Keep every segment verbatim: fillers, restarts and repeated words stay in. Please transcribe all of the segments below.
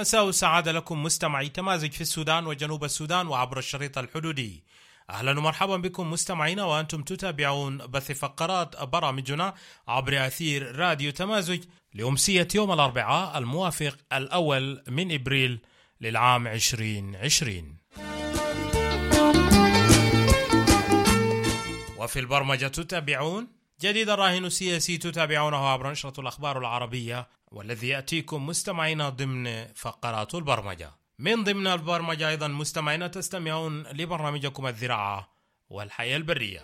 مساء السعادة لكم مستمعي تمازج في السودان وجنوب السودان وعبر الشريط الحدودي. أهلا ومرحبا بكم مستمعينا وأنتم تتابعون بث فقرات برامجنا عبر أثير راديو تمازج لأمسية يوم الأربعاء الموافق الأول من إبريل للعام عشرين عشرين. وفي البرمجة تتابعون جديد الراهن السياسي تتابعونه عبر نشرة الأخبار العربية، والذي يأتيكم مستمعين ضمن فقرات البرمجة. من ضمن البرمجة أيضا مستمعين تستمعون لبرنامجكم الزراعة والحياة البرية.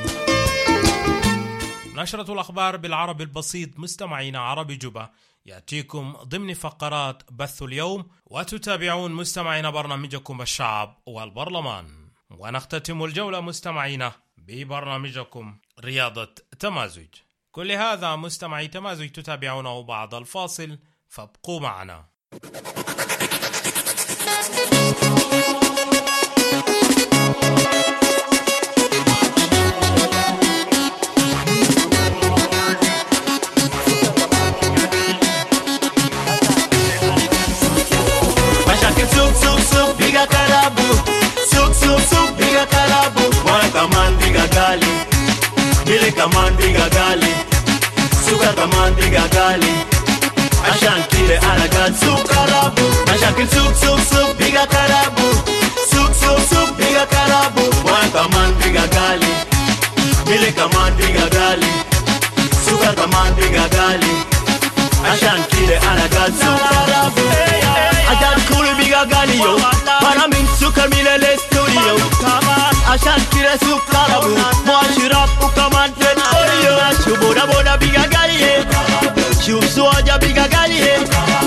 نشرة الأخبار بالعربي البسيط مستمعين عربي جوبا يأتيكم ضمن فقرات بث اليوم، وتتابعون مستمعين برنامجكم الشعب والبرلمان. ونختتم الجولة مستمعين ببرنامجكم رياضة تمازج. كل هذا مستمعي تمازج تتابعونه بعد الفاصل، فابقوا معنا. مشاكل سوق سوق سوق بيجا كرابو، سوق سوق سوق بيجا كرابو، وانا كمان بيجا غالي، بيلي كمان بيجا غالي، سوق كمان بيجا غالي، عشان كده انا قاعد سوق كرابو. مشاكل سوق سوق سوق بيجا كرابو، سوق سوق سوق بيجا كرابو، وانا كمان بيجا غالي، بيلي كمان بيجا غالي، سوق كمان بيجا غالي، عشان كده انا قاعد سوق كرابو. عشان كل بيجا غالي يو انا من سكر من الاستوديو، عشان كده سوق كرابو معشرات وكمان تنوريو. شو بودا بودا بيجا غالي، شوف سواجا بيجا غالي،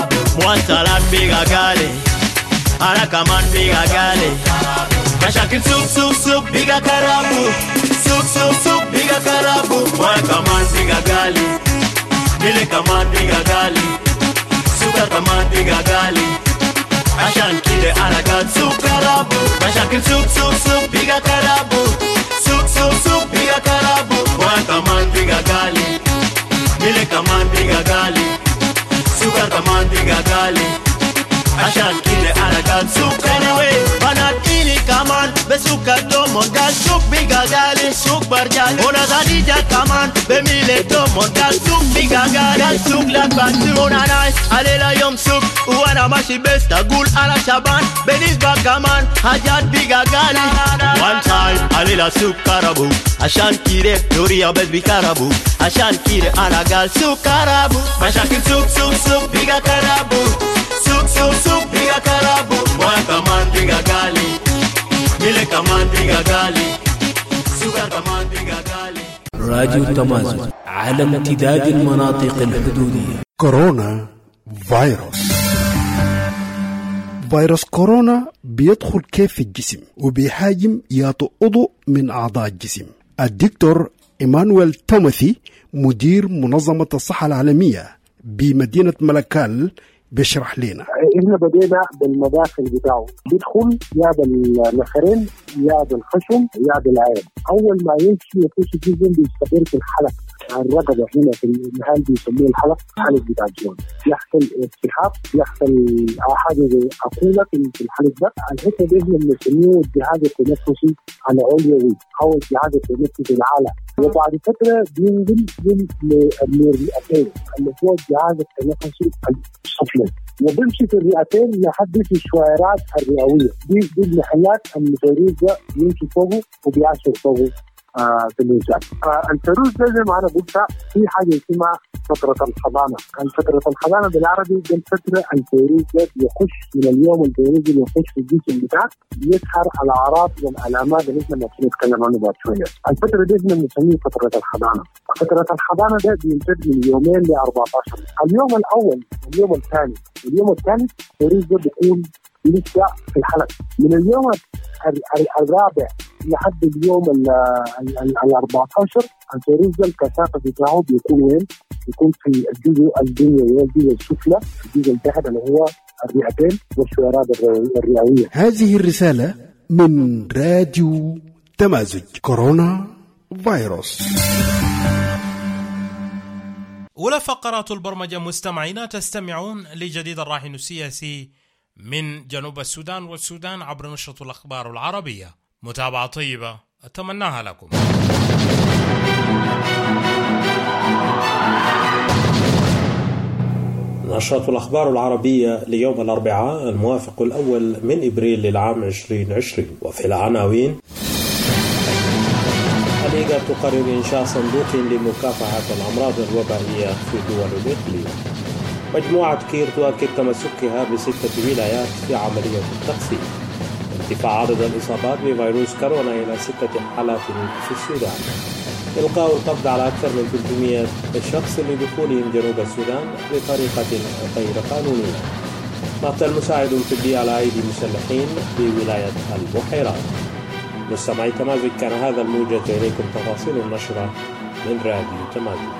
موصلات بيجا غالي، انا كمان بيجا غالي. مشاكل سوق سوق سوق بيجا كرابو، سوق سوق سوق بيجا كرابو، وانا كمان بيجا غالي، بيلي كمان بيجا غالي، سوق كمان بيجا غالي، عشان كده انا قاعد سوق كرابو. مشاكل سوق سوق سوق بيجا كرابو، سوق سوق سوق بيجا كرابو، وانا كمان بيجا غالي، بيلي كمان بيجا غالي، سوق كمان بيجا غالي، عشان كده انا قاعد سوق anyway. بناديني كمان بسوق الدومون قال سوق بيجا غالي، سوق برجالي ونا زاديجا كمان بميلي دومون قال سوق بيجا غالي، سوق لبنان ونا نايس علينا يوم سوق، وانا ماشي بس اقول انا شبان بالنسبة كمان حاجات بيجا غالي. وان تايم علينا سوق كرابو، عشان كده دوريا بس بكرابو، عشان كده انا قال سوق كرابو. مشاكل سوق سوق سوق بيجا كرابو، سوق سوق سوق بيجا كرابو، وانا كمان بيجا غالي، بيلي كمان بيجا غالي، سوق كمان بيجا غالي. راديو تمازج على امتداد المناطق الحدودية. كورونا فيروس. فيروس كورونا بيدخل كيف في الجسم وبيهاجم ياطو عضو من أعضاء الجسم. الدكتور إيمانويل توماثي مدير منظمة الصحة العالمية بمدينة ملكال بيشرح لنا. احنا بدينا بالمداخل بتاعه، بيدخل يا بالنخرين يا بالخشم يا بالعين. اول ما يمشي يخش الجسم بيستقر في الحلق، الرقبه هنا في المحل بيسموه الحلق، الحلق بتاع الجون. يحصل التهاب، يحصل حاجه زي عقوله في الحلق ده. الحته دي احنا بنسميه الجهاز التنفسي العلوي او الجهاز التنفسي الاعلى، وبعد فتره بينزل للرئتين اللي هو الجهاز التنفسي السفلي، وبيمشي في الرئتين لحد في الشويرات الرئويه. دي دي المحلات الفيروس ده يمشي فوقه وبيعشر فوقه آه في الانسان. آه الفيروس ده زي ما انا قلت في حاجه اسمها فتره الحضانه. فتره الحضانه بالعربي دي الفتره الفيروس ده يخش من اليوم الفيروس اللي يخش في الجسم بتاعك يظهر الاعراض والعلامات اللي احنا ممكن نتكلم عنها بعد شويه. الفتره دي احنا بنسميها فتره الحضانه. فتره الحضانه ده بيمتد من يومين ل أربعة عشر. اليوم الاول واليوم الثاني واليوم الثالث الفيروس ده بيكون لسه في الحلق. من اليوم الرابع لحد اليوم ال أربعة عشر الفيروس ده الكثافه بتاعه بيكون وين؟ بيكون في الجزء الدنيوي، الجزء السفلى، الجزء التحت اللي هو الرئتين والشويرات الرئويه. هذه الرساله من راديو تمازج. كورونا فيروس. أولى فقرات البرمجة مستمعين تستمعون لجديد الراهن السياسي من جنوب السودان والسودان عبر نشرة الأخبار العربية. متابعة طيبة أتمناها لكم. نشرة الأخبار العربية ليوم الأربعاء الموافق الأول من إبريل للعام عشرين عشرين. وفي العناوين: الإيجاد تقرر إنشاء صندوق لمكافحة الأمراض الوبائية في دول الإقليم. مجموعة كير تؤكد تمسكها بستة ولايات في عملية التقسيم. ارتفاع عدد الإصابات بفيروس كورونا إلى ستة حالات في السودان. إلقاء القبض على أكثر من ثلاثمئة شخص لدخولهم جنوب السودان بطريقة غير قانونية. مقتل مساعد طبي على أيدي مسلحين بولاية البحيرات. مستمعي تمازج، كان هذا الموجز، إليكم تفاصيل النشرة من راديو تمازج.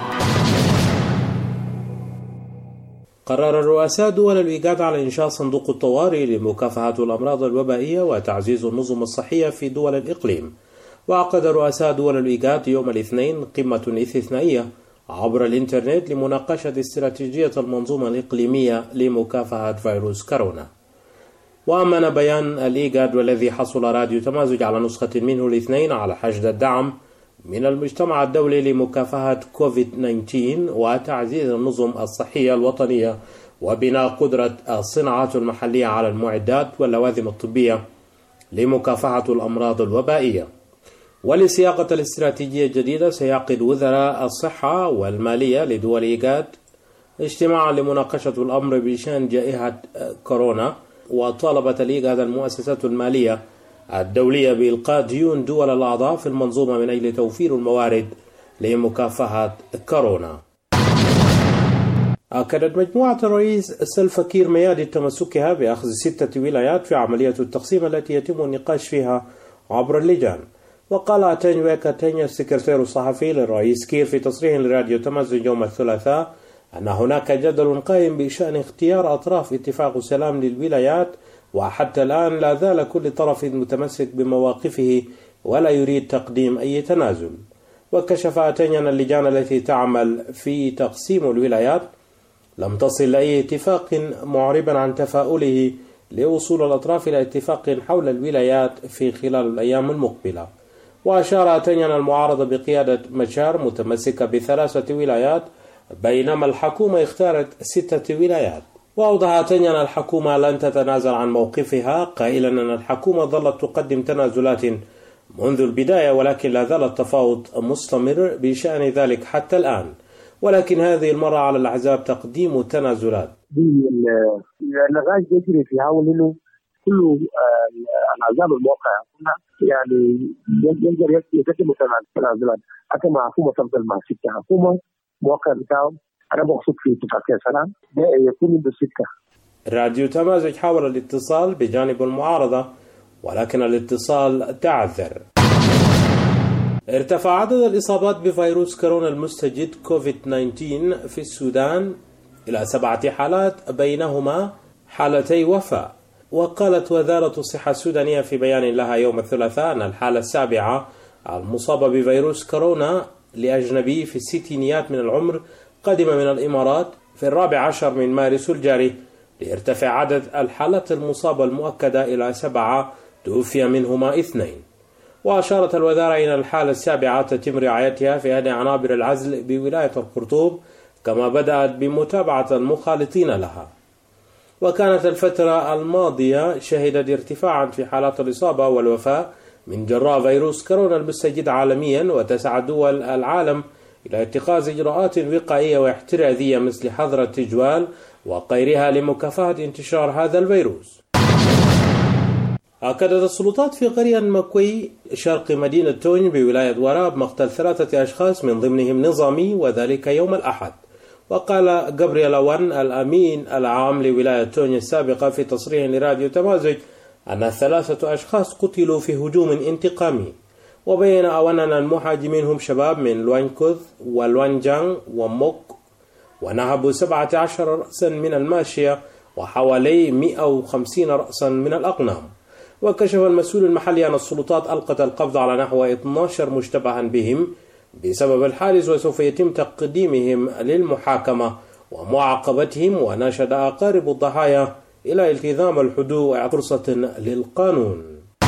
قرر الرؤساء دول الإيجاد على إنشاء صندوق الطوارئ لمكافحة الأمراض الوبائية وتعزيز النظم الصحية في دول الإقليم. وعقد رؤساء دول الإيجاد يوم الاثنين قمة استثنائية عبر الإنترنت لمناقشة استراتيجية المنظومة الإقليمية لمكافحة فيروس كورونا. وأمن بيان الإيجاد والذي حصل راديو تمازج على نسخة منه الاثنين على حشد الدعم من المجتمع الدولي لمكافحة كوفيد تسعة عشر وتعزيز النظم الصحية الوطنية وبناء قدرة الصناعات المحلية على المعدات واللوازم الطبية لمكافحة الأمراض الوبائية. ولصياغة الاستراتيجية الجديدة سيعقد وزراء الصحة والمالية لدول إيجاد اجتماعا لمناقشة الأمر بشأن جائحة كورونا. وطالبت الإيجاد المؤسسات المالية الدولية بإلقاء ديون دول الأعضاء في المنظومة من أجل توفير الموارد لمكافحة كورونا. أكدت مجموعة الرئيس سلفا كير ميادي تمسكها بأخذ ستة ولايات في عملية التقسيم التي يتم النقاش فيها عبر اللجان. وقال أتاني ويكا تاني السكرتير الصحفي للرئيس كير في تصريح لراديو تمازج يوم الثلاثاء أن هناك جدل قائم بشأن اختيار أطراف اتفاق السلام للولايات، وحتى الآن لا زال كل طرف متمسك بمواقفه ولا يريد تقديم أي تنازل. وكشف أتاني أن اللجان التي تعمل في تقسيم الولايات لم تصل لأي اتفاق، معربا عن تفاؤله لوصول الأطراف إلى اتفاق حول الولايات في خلال الأيام المقبلة. وأشار أتاني أن المعارضة بقيادة مشار متمسكة بثلاثة ولايات بينما الحكومة اختارت ستة ولايات. وأوضح أتاني أن الحكومة لن تتنازل عن موقفها، قائلا أن الحكومة ظلت تقدم تنازلات منذ البداية ولكن لا زال التفاوض مستمر بشأن ذلك حتى الآن، ولكن هذه المرة على الأحزاب تقديم تنازلات. النقاش يجري في حول انه كل الاحزاب الموقعه كلها يعني يقدر يقدم تنازلات حتى مع حكومه تفضل مع ستة حكومه موقع بتاعهم. انا بقصد في اتفاقيه سلام ده يكون بالسكه. راديو تمازج حاول الاتصال بجانب المعارضه ولكن الاتصال تعذر. ارتفع عدد الإصابات بفيروس كورونا المستجد كوفيد تسعة عشر في السودان إلى سبعة حالات بينهما حالتي وفاة. وقالت وزارة الصحة السودانية في بيان لها يوم الثلاثاء أن الحالة السابعة المصابة بفيروس كورونا لأجنبي في الستينيات من العمر قدم من الإمارات في الرابع عشر من مارس الجاري، ليرتفع عدد الحالات المصابة المؤكدة إلى سبعة توفي منهما اثنين. وأشارت الوزارة إلى الحالة السابعة تتم رعايتها في أحد عنابر العزل بولاية الخرطوم، كما بدأت بمتابعة المخالطين لها. وكانت الفترة الماضية شهدت ارتفاعا في حالات الإصابة والوفاة من جراء فيروس كورونا المستجد عالميا، وتسعى دول العالم إلى اتخاذ إجراءات وقائية واحترازية مثل حظر التجوال وغيرها لمكافحة انتشار هذا الفيروس. أكدت السلطات في قرية مكوي شرق مدينة توني بولاية وراب مقتل ثلاثة أشخاص من ضمنهم نظامي وذلك يوم الأحد. وقال جابرييل وان الأمين العام لولاية توني السابقة في تصريح لراديو تمازج أن ثلاثة أشخاص قتلوا في هجوم انتقامي. وبين أولا أن المهاجمين هم شباب من لوانكوذ والوانجان وموك، ونهبوا سبعة عشر رأسا من الماشية وحوالي مئة وخمسين رأسا من الأقنام. وكشف المسؤول المحلي أن السلطات ألقت القبض على نحو اثني عشر مشتبها بهم بسبب الحادث، وسوف يتم تقديمهم للمحاكمة ومعاقبتهم. وناشد أقارب الضحايا إلى التزام الحدود وإعطاء فرصة للقانون.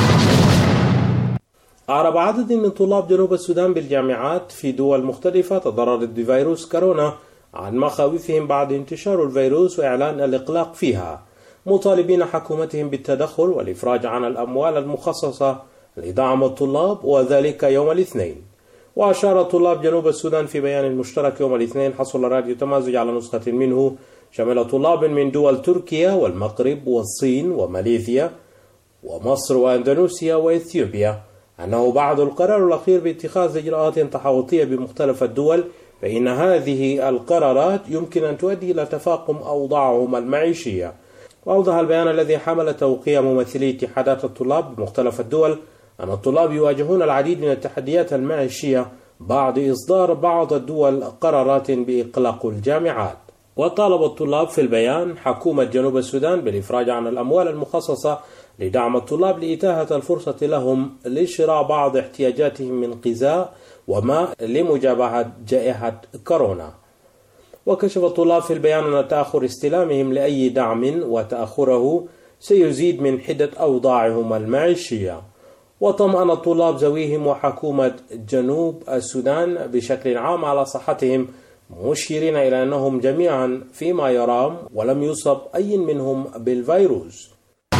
أعرب عدد من طلاب جنوب السودان بالجامعات في دول مختلفة تضررت بفيروس كورونا عن مخاوفهم بعد انتشار الفيروس وإعلان الإغلاق فيها، مطالبين حكومتهم بالتدخل والإفراج عن الأموال المخصصة لدعم الطلاب، وذلك يوم الاثنين. وأشار طلاب جنوب السودان في بيان مشترك يوم الاثنين حصل راديو تمازج على نسخة منه شمل طلاب من دول تركيا والمغرب والصين وماليزيا ومصر وأندونيسيا وإثيوبيا أنه بعد القرار الأخير باتخاذ إجراءات تحوطية بمختلف الدول، فإن هذه القرارات يمكن أن تؤدي إلى تفاقم أوضاعهم المعيشية. وأوضح البيان الذي حمل توقيع ممثلي اتحادات الطلاب بمختلف الدول أن الطلاب يواجهون العديد من التحديات المعيشية بعد إصدار بعض الدول قرارات بإغلاق الجامعات. وطالب الطلاب في البيان حكومة جنوب السودان بالإفراج عن الأموال المخصصة لدعم الطلاب لإتاحة الفرصة لهم لشراء بعض احتياجاتهم من غذاء وماء لمجابهة جائحة كورونا. وكشف الطلاب في البيان أن تأخر استلامهم لأي دعم وتأخره سيزيد من حدة أوضاعهم المعيشية. وطمأن الطلاب ذويهم وحكومة جنوب السودان بشكل عام على صحتهم، مشيرين إلى أنهم جميعا فيما يرام ولم يصب أي منهم بالفيروس.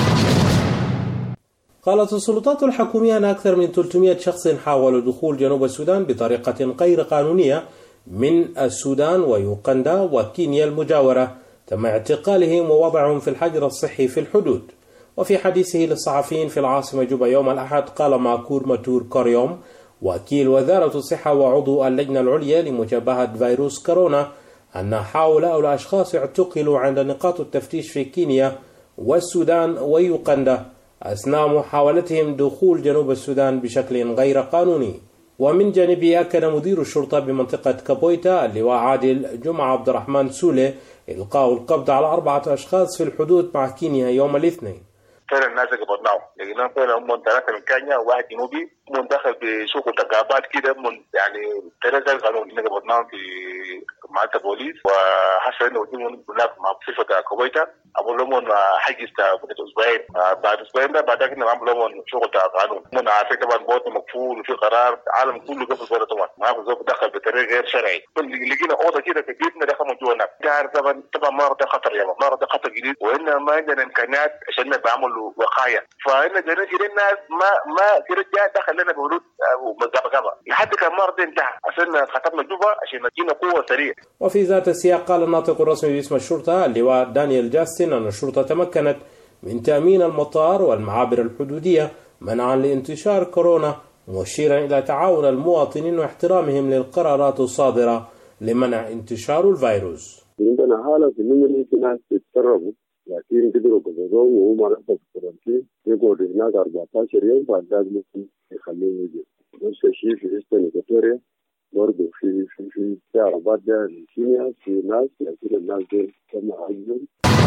قالت السلطات الحكومية أن أكثر من ثلاثمئة شخص حاولوا دخول جنوب السودان بطريقة غير قانونية من السودان ويوغندا وكينيا المجاورة تم اعتقالهم ووضعهم في الحجر الصحي في الحدود. وفي حديثه للصحفيين في العاصمة جوبا يوم الأحد، قال ماكور ماتور كوريوم وكيل وزارة الصحة وعضو اللجنة العليا لمجابهة فيروس كورونا أن هؤلاء الأشخاص اعتقلوا عند نقاط التفتيش في كينيا والسودان ويوغندا أثناء محاولتهم دخول جنوب السودان بشكل غير قانوني. ومن جانبه أكد مدير الشرطة بمنطقة كابويتا اللواء عادل جمعة عبد الرحمن سولة إلقاء القبض على أربعة أشخاص في الحدود مع كينيا يوم الاثنين. فعلا الناس قبضناهم، لقيناهم فعلا هم ثلاثة من كينيا وواحد جنوبي مندخل بسوق التقابات كده من يعني ثلاثة قانون قبضناهم في معركة بوليس، وحصل انه وديهم هناك مع صفة كويتا عملوا لهم حجز مدة اسبوعين. بعد اسبوعين ده بعد كده عملوا لهم شغل قانون. من عارفين طبعا بوت مقفول وفي قرار العالم كله قبل بوت طبعا ما هو دخل بطريقه غير شرعي. لقينا اوضه كده في بيتنا دخلوا جوا هناك. طبعا طبعا ما ده خطر يا ما ده خطر جديد، وان ما عندنا امكانيات عشان بعملوا وقايه، فإن جرينا الناس ما ما جرينا دخل لنا بحدود ومزابه غابه لحد كان مرض انتهى عشان خطبنا جوبا عشان ندينا قوه سريعه. وفي ذات السياق قال الناطق الرسمي باسم الشرطة اللواء دانيال جاستن أن الشرطة تمكنت من تأمين المطار والمعابر الحدودية منعا لانتشار كورونا، مشيرا إلى تعاون المواطنين واحترامهم للقرارات الصادرة لمنع انتشار الفيروس. عندنا حالة إنهم في ناس يتسربوا لكن قدروا قبضوهم وهم رفضوا الكورنتين يقعدوا هناك أربعة عشر يوم، بعد ذلك ممكن يخلوهم يجوا. نفس الشيء في إيسترن إيكواتوريا برضه في في في في عربات ده كينيا في ناس، لكن الناس دول تم عزلهم.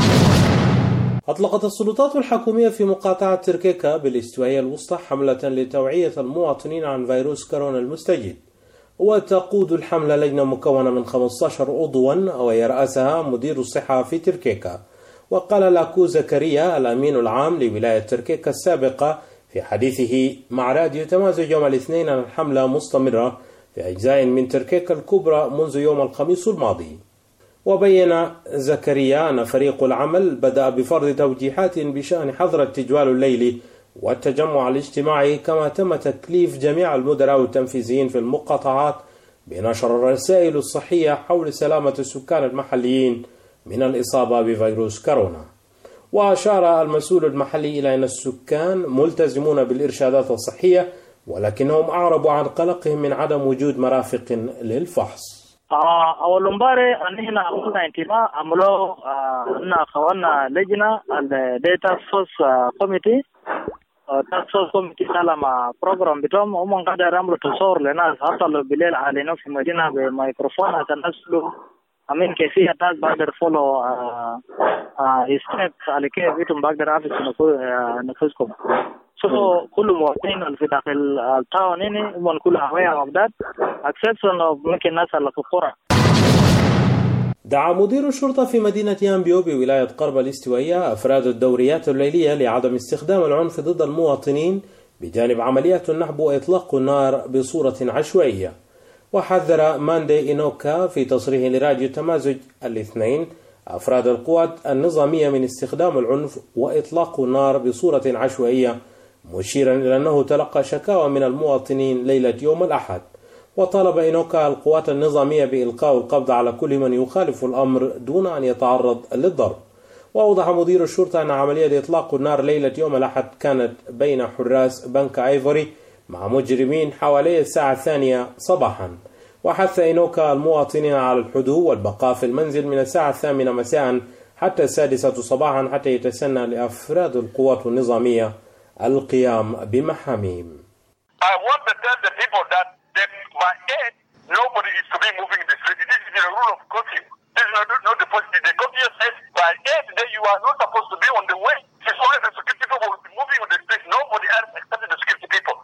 أطلقت السلطات الحكومية في مقاطعة تركيكا بالاستوائية الوسطى حملة لتوعية المواطنين عن فيروس كورونا المستجد، وتقود الحملة لجنة مكونة من خمسة عشر عضوا ويرأسها مدير الصحة في تركيكا. وقال لاكو زكريا الأمين العام لولاية تركيكا السابقة في حديثه مع راديو تمازج يوم الاثنين أن الحملة مستمرة في أجزاء من تركيكا الكبرى منذ يوم الخميس الماضي. وبين زكريا أن فريق العمل بدأ بفرض توجيهات بشأن حظر التجوال الليلي والتجمع الاجتماعي، كما تم تكليف جميع المدراء والتنفيذيين في المقاطعات بنشر الرسائل الصحية حول سلامة السكان المحليين من الإصابة بفيروس كورونا. وأشار المسؤول المحلي إلى أن السكان ملتزمون بالإرشادات الصحية، ولكنهم أعربوا عن قلقهم من عدم وجود مرافق للفحص. أول امبارح نحن عملنا انتباه عملوا أن أخوانا لجنة الداتا سورس كوميتي تاسك فورس كوميتي سلام بروجرام بتوعهم هم قاعد يعملوا تصور للناس حتى لو بالليل علينا في مدينة بميكروفون عشان نسلو أمين كيفية الناس بقدر فولو ستيب على كيف يتم بقدر أعرف نفسكم. so كل مواطنين في داخل التاون هنا هم كل aware of that exception of ممكن الناس اللي في القرى. دعا مدير الشرطة في مدينة يامبيو بولاية قرب الاستوائية أفراد الدوريات الليلية لعدم استخدام العنف ضد المواطنين بجانب عمليات النهب وإطلاق النار بصورة عشوائية. وحذر ماندي إنوكا في تصريح لراديو تمازج الاثنين أفراد القوات النظامية من استخدام العنف وإطلاق النار بصورة عشوائية، مشيرا إلى أنه تلقى شكاوى من المواطنين ليلة يوم الأحد. وطالب إنوكا القوات النظامية بإلقاء القبض على كل من يخالف الأمر دون أن يتعرض للضرب. وأوضح مدير الشرطة أن عملية إطلاق النار ليلة يوم الأحد كانت بين حراس بنك آيفوري مع مجرمين حوالي الساعة الثانية صباحا. وحث إنوكا المواطنين على الحضور والبقاء في المنزل من الساعة الثامنة مساء حتى السادسة صباحا حتى يتسنى لأفراد القوات النظامية القيام بمحاميهم. I want to tell the people that, that by eight, nobody is to be moving in the street. This is the rule of curfew. This is not, not the policy. The curfew says by eight, then you are not supposed to be on the way. It's only the security people will be moving on the street. Nobody else except the security people.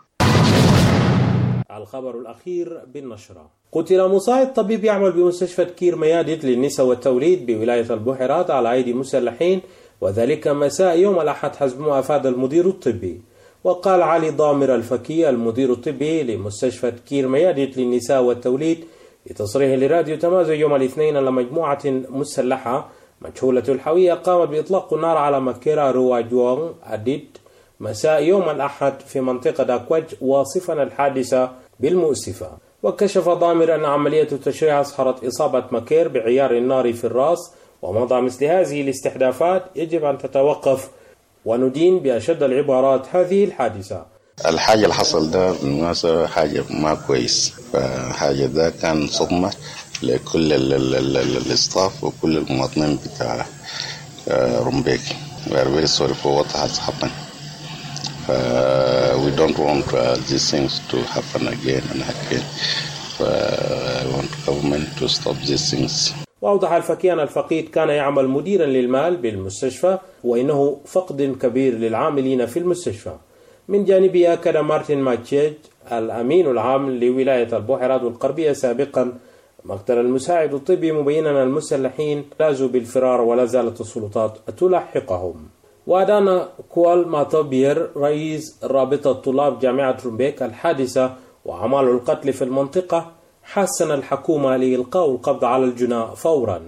الخبر الأخير بالنشرة: قتل مساعد طبيب يعمل بمستشفى كير ميادت للنساء والتوليد بولاية البحيرات على أيدي مسلحين، وذلك مساء يوم الأحد حسب ما أفاد المدير الطبي. وقال علي ضامر الفكي المدير الطبي لمستشفى كير ميادت للنساء والتوليد في تصريح لراديو تمازج يوم الاثنين أن مجموعة مسلحة مجهولة الهوية قامت بإطلاق النار على مكيرا رواجوان أديد مساء يوم الأحد في منطقة داكوج، واصفا الحادثة بالمؤسفة. وكشف ضامر أن عملية التشريع أصحرت إصابة مكير بعيار النار في الرأس، ومضى مثل هذه الاستحداثات يجب أن تتوقف، وندين بأشد العبارات هذه الحادثة. الحاجة اللي حصل ده بالمناسبة حاجة ما كويس، فحاجة ده كان صدمة لكل الاستاف وكل المواطنين بتاع رومبيك. We are very sorry for what has happened. Uh, we don't want uh, these things to happen again and again. Uh, I want the government to stop these things. وأوضح الفكي أن الفقيد كان يعمل مديرا للمال بالمستشفى، وإنه فقد كبير للعاملين في المستشفى. من جانبه أكد مارتن ماتشيج الأمين العام لولاية البحيرات الغربية سابقا مقتل المساعد الطبي، مبينا أن المسلحين لازوا بالفرار ولا زالت السلطات تلاحقهم. وأدان كوال ماتوبير رئيس رابطة طلاب جامعة رومبيك الحادثة وأعمال القتل في المنطقة، حسن الحكومة لإلقاء القبض على الجناة فورا.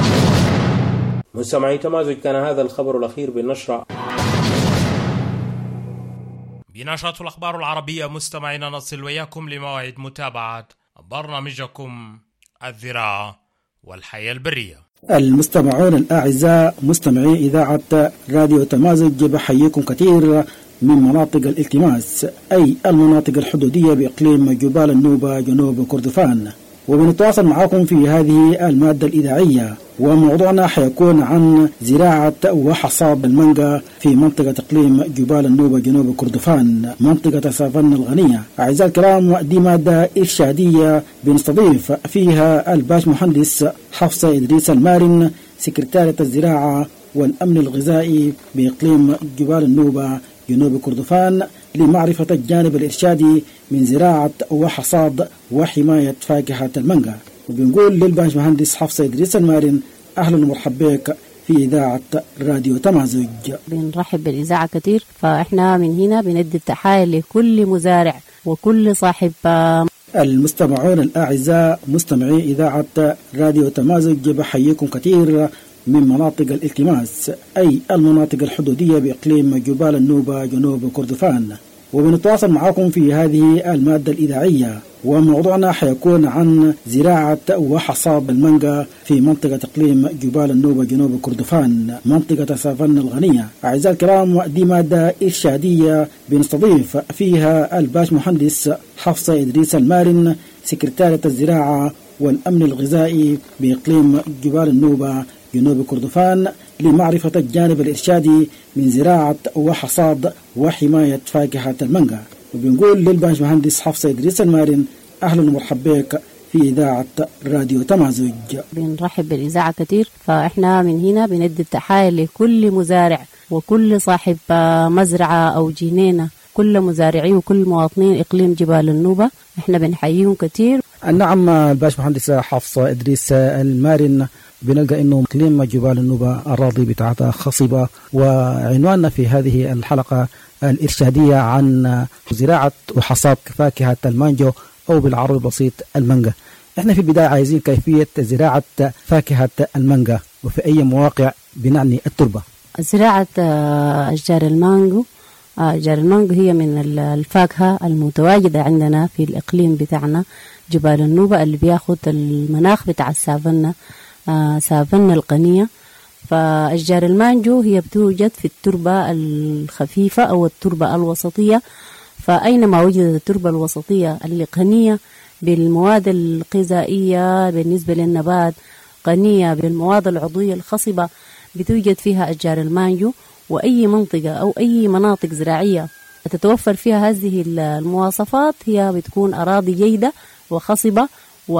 مستمعي تمازج، كان هذا الخبر الأخير بالنشرة. بنشرة الأخبار العربية مستمعينا نصل وياكم لموعد متابعة برنامجكم الذراع والحياة البرية. المستمعون الأعزاء مستمعي إذاعة راديو تمازج، بحييكم كثير من مناطق الالتماس، أي المناطق الحدودية بإقليم جبال النوبة جنوب كردفان، وبنتواصل معكم في هذه المادة الإذاعية. وموضوعنا حيكون عن زراعة وحصاد المانجا في منطقة إقليم جبال النوبة جنوب كردفان، منطقة سافانا الغنية. أعزائي الكرام، دي مادة إرشادية بنستضيف فيها الباش مهندس حفصة إدريس المارن، سكرتارية الزراعة والأمن الغذائي بإقليم جبال النوبة جنوب كردفان، لمعرفة الجانب الإرشادي من زراعة وحصاد وحماية فاكهة المانجا. وبنقول للباش مهندس حفصة إدريس المارن أهلا ومرحبا بك في إذاعة راديو تمازج. بنرحب بالإذاعة كتير، فإحنا من هنا بندي التحية لكل مزارع وكل صاحب. المستمعون الأعزاء مستمعي إذاعة راديو تمازج، بحييكم كثير من مناطق الالتماس، أي المناطق الحدودية بإقليم جبال النوبة جنوب كردفان، وبنتواصل معكم في هذه المادة الإذاعية. وموضوعنا حيكون عن زراعة وحصاد المانجا في منطقة إقليم جبال النوبة جنوب كردفان، منطقة سافانا الغنية. أعزائي الكرام، دي مادة إرشادية بنستضيف فيها الباش مهندس حفصة إدريس المارن، سكرتارية الزراعة والأمن الغذائي بإقليم جبال النوبة جنوب كردفان، لمعرفة الجانب الإرشادي من زراعة وحصاد وحماية فاكهة المانجا. وبنقول للباش مهندس حفصة إدريس المارن أهلا ومرحبا بك في إذاعة راديو تمازج. بنرحب بالإذاعة كتير، فإحنا من هنا بندي التحية لكل مزارع وكل صاحب مزرعة أو جنينة، كل مزارعي وكل مواطنين إقليم جبال النوبة إحنا بنحييهم كتير. نعم الباش مهندس حفص إدريس المارن، بنلقى انه اقليم جبال النوبة اراضي بتاعتها خصبة، وعنواننا في هذه الحلقة الارشادية عن زراعة وحصاد فاكهة المانجو او بالعربي البسيط المانجا. احنا في البداية عايزين كيفية زراعة فاكهة المانجا وفي اي مواقع بنعني التربة. زراعة اشجار المانجو اشجار المانجو هي من الفاكهة المتواجدة عندنا في الاقليم بتاعنا جبال النوبة اللي بياخد المناخ بتاع السافنة آه سافنة القنية. فأشجار المانجو هي بتوجد في التربة الخفيفة أو التربة الوسطية، فأينما وجدت التربة الوسطية اللي قنية بالمواد الغذائية بالنسبة للنبات، قنية بالمواد العضوية الخصبة، بتوجد فيها أشجار المانجو. وأي منطقة أو أي مناطق زراعية تتوفر فيها هذه المواصفات هي بتكون أراضي جيدة وخصبة،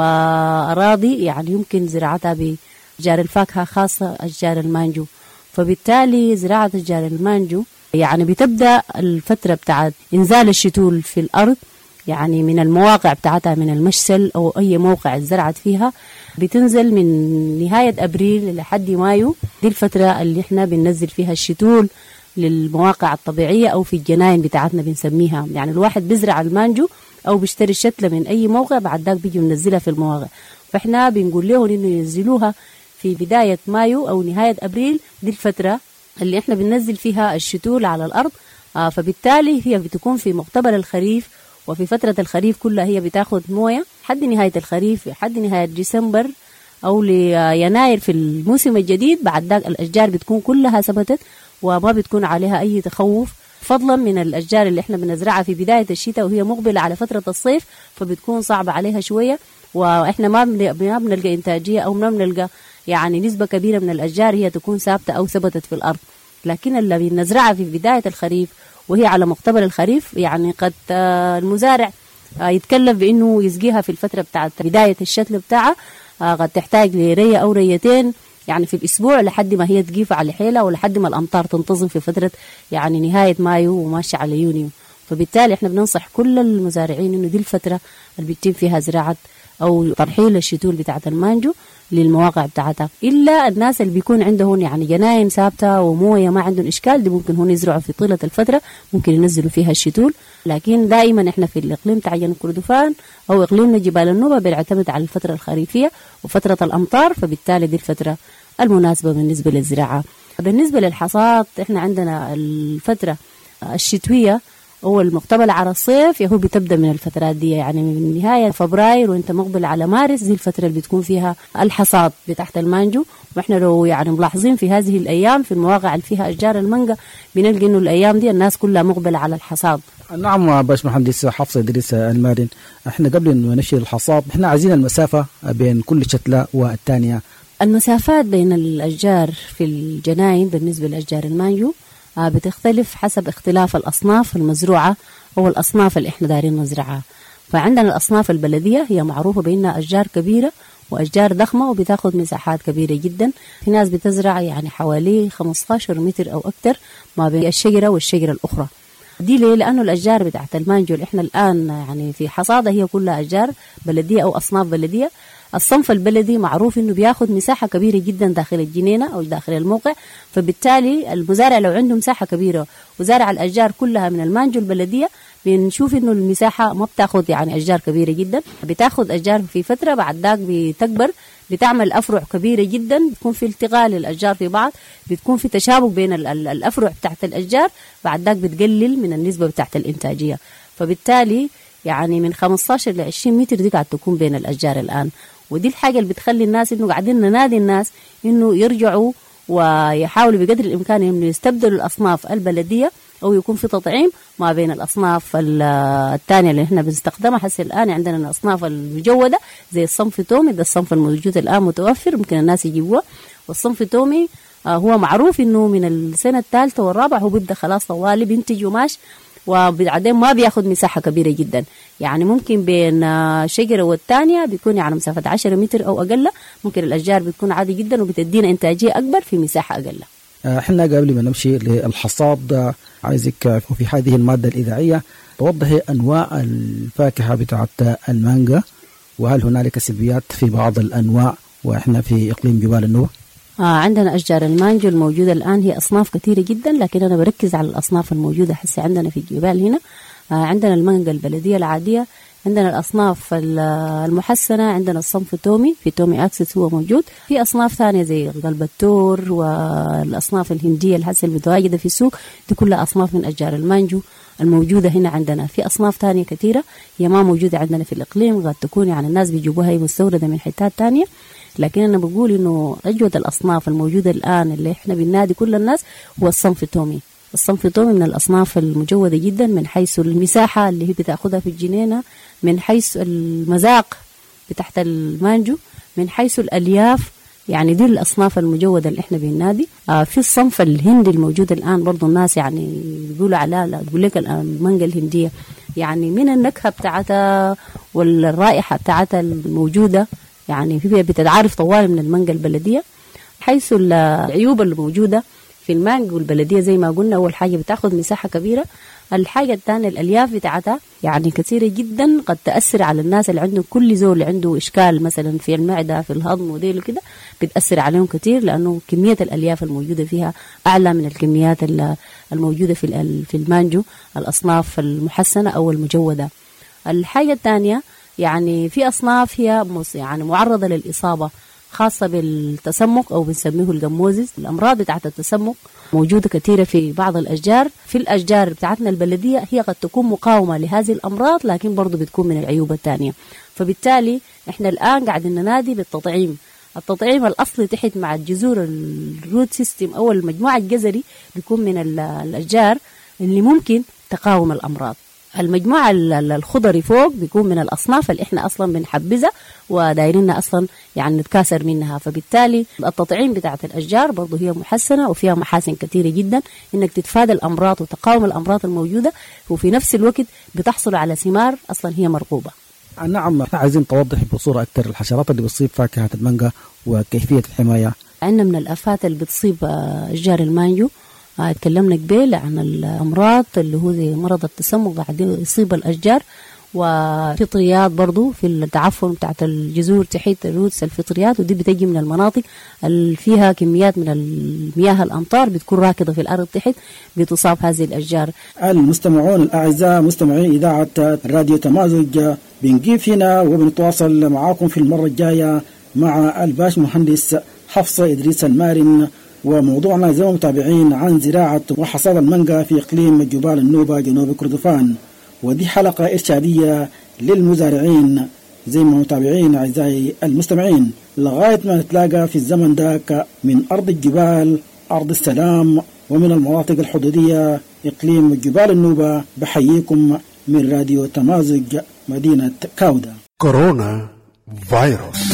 وأراضي يعني يمكن زراعتها بأشجار الفاكهة خاصة أشجار المانجو. فبالتالي زراعة أشجار المانجو يعني بتبدأ الفترة بتاعت إنزال الشتول في الأرض، يعني من المواقع بتاعتها من المشسل أو أي موقع اتزرعت فيها، بتنزل من نهاية أبريل لحد مايو. دي الفترة اللي احنا بننزل فيها الشتول للمواقع الطبيعية أو في الجناين بتاعتنا بنسميها. يعني الواحد بيزرع المانجو أو بيشتري الشتلة من أي موقع، بعد ذاك بيجي منزلها في المواقع. فإحنا بنقول لهم إنه ينزلوها في بداية مايو أو نهاية أبريل، دي الفترة اللي إحنا بننزل فيها الشتول على الأرض. آه فبالتالي هي بتكون في مقتبل الخريف، وفي فترة الخريف كلها هي بتاخد موية حد نهاية الخريف، حد نهاية ديسمبر أو ليناير في الموسم الجديد. بعد ذاك الأشجار بتكون كلها ثبتت وما بتكون عليها أي تخوف، فضلا من الأشجار اللي احنا بنزرعها في بداية الشتاء وهي مقبلة على فترة الصيف، فبتكون صعبة عليها شوية، واحنا ما بنلقى إنتاجية أو ما بنلقى يعني نسبة كبيرة من الأشجار هي تكون ثابتة أو ثبتت في الأرض. لكن اللي بنزرعها في بداية الخريف وهي على مقتبل الخريف، يعني قد المزارع يتكلف بأنه يسقيها في الفترة بتاعت بداية الشتل بتاعها، قد تحتاج لرية أو ريتين يعني في الأسبوع لحد ما هي تجيف على حيلة ولحد ما الأمطار تنتظم في فترة يعني نهاية مايو وماشي على يونيو. فبالتالي احنا بننصح كل المزارعين إنه دي الفترة اللي بيتم فيها زراعة أو ترحيل الشتول بتاعت المانجو للمواقع بتاعتها. إلا الناس اللي بيكون عندهم يعني جناين ثابتة وموية ما عندهم إشكال، دي ممكن هون يزرعوا في طيلة الفترة، ممكن ينزلوا فيها الشتول. لكن دائما احنا في الإقليم تاع جنوب كردفان أو إقليمنا جبال النوبة بنعتمد على الفترة الخريفية وفترة الأمطار، فبالتالي دي الفترة المناسبة بالنسبة للزراعة. بالنسبة للحصاد احنا عندنا الفترة الشتوية هو المقتبل على الصيف، يهو بتبدأ من الفترات دي يعني من نهاية فبراير وانت مقبل على مارس، دي الفترة اللي بتكون فيها الحصاد بتاعت المانجو. واحنا لو يعني ملاحظين في هذه الأيام في المواقع اللي فيها أشجار المانجا بنلقى إنه الأيام دي الناس كلها مقبلة على الحصاد. نعم باش مهندس حفص إدريس المارن، احنا قبل أن ننشر الحصاد احنا عايزين المسافة بين كل شتلة والثانية. المسافات بين الأشجار في الجناين بالنسبة لأشجار المانجو بتختلف حسب اختلاف الأصناف المزروعة أو الأصناف اللي إحنا دارين نزرعها. فعندنا الأصناف البلدية هي معروفة بأنها أشجار كبيرة وأشجار ضخمة وبتاخد مساحات كبيرة جدا. في ناس بتزرع يعني حوالي خمسة عشر متر أو أكتر ما بين الشجرة والشجرة الأخرى. دي ليه؟ لأنه الأشجار بتاعت المانجو اللي إحنا الآن يعني في حصادها هي كلها أشجار بلدية أو أصناف بلدية. الصنف البلدي معروف إنه بياخد مساحة كبيرة جدا داخل الجنينة أو داخل الموقع، فبالتالي المزارع لو عنده مساحة كبيرة وزارع الأشجار كلها من المانجو البلدية بنشوف إنه المساحة ما بتاخد يعني أشجار كبيرة جدا، بتاخد أشجار في فترة بعد ذاك بتكبر بتعمل أفرع كبيرة جدا، بتكون في التقاء للأشجار في بعض، بتكون في تشابك بين الأفرع بتاعت الأشجار، بعد ذاك بتقلل من النسبة بتاعت الإنتاجية. فبالتالي يعني من خمسة عشر ل عشرين متر دي قاعد تكون بين الأشجار الآن. ودي الحاجة اللي بتخلي الناس إنه قاعدين ننادي الناس إنه يرجعوا ويحاولوا بقدر الإمكان إنه يستبدلوا الأصناف البلدية أو يكون في تطعيم ما بين الأصناف الثانية اللي إحنا بنستخدمها. حسي الآن عندنا الأصناف المجودة زي الصنف تومي، ده الصنف الموجود الآن متوفر ممكن الناس يجيبوه. والصنف تومي هو معروف إنه من السنة الثالثة والرابعة هو بيبدأ خلاص طوالي بينتج وماش، وبعدين ما بياخد مساحة كبيرة جدا، يعني ممكن بين شجرة والتانية بيكون يعني مسافة عشرة متر أو أقل. ممكن الأشجار بتكون عادي جدا وبتدينا إنتاجية أكبر في مساحة أقل. احنا قبل ما نمشي للحصاد عايزك في هذه المادة الإذاعية توضحي أنواع الفاكهة بتاعت المانجا وهل هنالك سلبيات في بعض الأنواع وإحنا في إقليم جبال النوبة؟ آه عندنا أشجار المانجو الموجودة الآن هي أصناف كثيرة جدا، لكن أنا بركز على الأصناف الموجودة حسي عندنا في الجبال هنا. آه عندنا المانجا البلدية العادية، عندنا الأصناف المحسنة، عندنا الصنف تومي في تومي أكسس هو موجود، في أصناف ثانية زي قلب التور والأصناف الهندية الحسي المتواجدة في السوق، دي كلها أصناف من أشجار المانجو الموجودة هنا عندنا. في أصناف ثانية كثيرة هي ما موجودة عندنا في الإقليم، قد تكون يعني الناس بيجيبوها هي مستوردة من حتات ثانية، لكن أنا بقول إنه أجود الأصناف الموجودة الآن اللي إحنا بننادي كل الناس هو الصنف التومي. الصنف التومي من الأصناف المجودة جدا من حيث المساحة اللي هي بتأخذها في الجنينة، من حيث المذاق بتحت المانجو، من حيث الألياف، يعني دي الأصناف المجودة اللي إحنا بننادي. آه في الصنف الهندي الموجود الآن برضو الناس يعني بيقولوا على لا بيقول لك المانجا الهندية يعني من النكهة بتاعتها والرائحة بتاعتها الموجودة يعني هي بتتعرف طوال من المانجا البلدية. حيث العيوب الموجودة في المانجو البلدية زي ما قلنا، أول حاجة بتاخد مساحة كبيرة، الحاجة الثانية الألياف بتاعتها يعني كثيرة جدا، قد تأثر على الناس اللي عندهم كل زول اللي عنده إشكال مثلا في المعدة في الهضم وديل وكده، بتأثر عليهم كثير لأنه كمية الألياف الموجودة فيها أعلى من الكميات الموجودة في في المانجو الأصناف المحسنة أو المجودة. الحاجة الثانية يعني في أصناف هي يعني معرضة للإصابة خاصة بالتسمك أو بنسميه الجموزيس. الأمراض بتاعت التسمك موجودة كثيرة في بعض الأشجار، في الأشجار بتاعتنا البلدية هي قد تكون مقاومة لهذه الأمراض، لكن برضو بتكون من العيوب الثانية. فبالتالي إحنا الآن قاعدين ننادي بالتطعيم. التطعيم الأصلي تحت مع الجذور الروت سيستم أو المجموعة الجذري بيكون من الأشجار اللي ممكن تقاوم الأمراض. المجموعة الخضري فوق بيكون من الأصناف اللي إحنا أصلا بنحبذها ودايرينها أصلا يعني نتكاثر منها. فبالتالي التطعيم بتاعت الأشجار برضو هي محسنة وفيها محاسن كثيرة جدا إنك تتفادى الأمراض وتقاوم الأمراض الموجودة، وفي نفس الوقت بتحصل على ثمار أصلا هي مرغوبة. نعم، احنا عايزين توضح بصورة أكثر الحشرات اللي بتصيب فاكهة المانجا وكيفية الحماية. عندنا من الآفات اللي بتصيب أشجار المانجو تكلمنا قبل عن الأمراض اللي هو زي مرض التسمك بعدين يصيب الأشجار، وفطريات برضو في التعفن بتاعت الجذور تحت الروتس الفطريات، ودي بتجي من المناطق اللي فيها كميات من المياه الأمطار بتكون راكضة في الأرض تحت بتصاب هذه الأشجار. المستمعون الأعزاء مستمعي إذاعة راديو تمازج، بنجيب هنا وبنتواصل معاكم في المرة الجاية مع الباش مهندس حفصة إدريس المارن، وموضوعنا زي متابعين عن زراعة وحصاد المانجا في إقليم جبال النوبة جنوب كردفان، ودي حلقة إرشادية للمزارعين زي ما متابعين أعزائي المستمعين، لغاية ما نتلاقى في الزمن ذاك من أرض الجبال أرض السلام ومن المناطق الحدودية إقليم جبال النوبة. بحييكم من راديو تمازج مدينة كاودا. كورونا فيروس.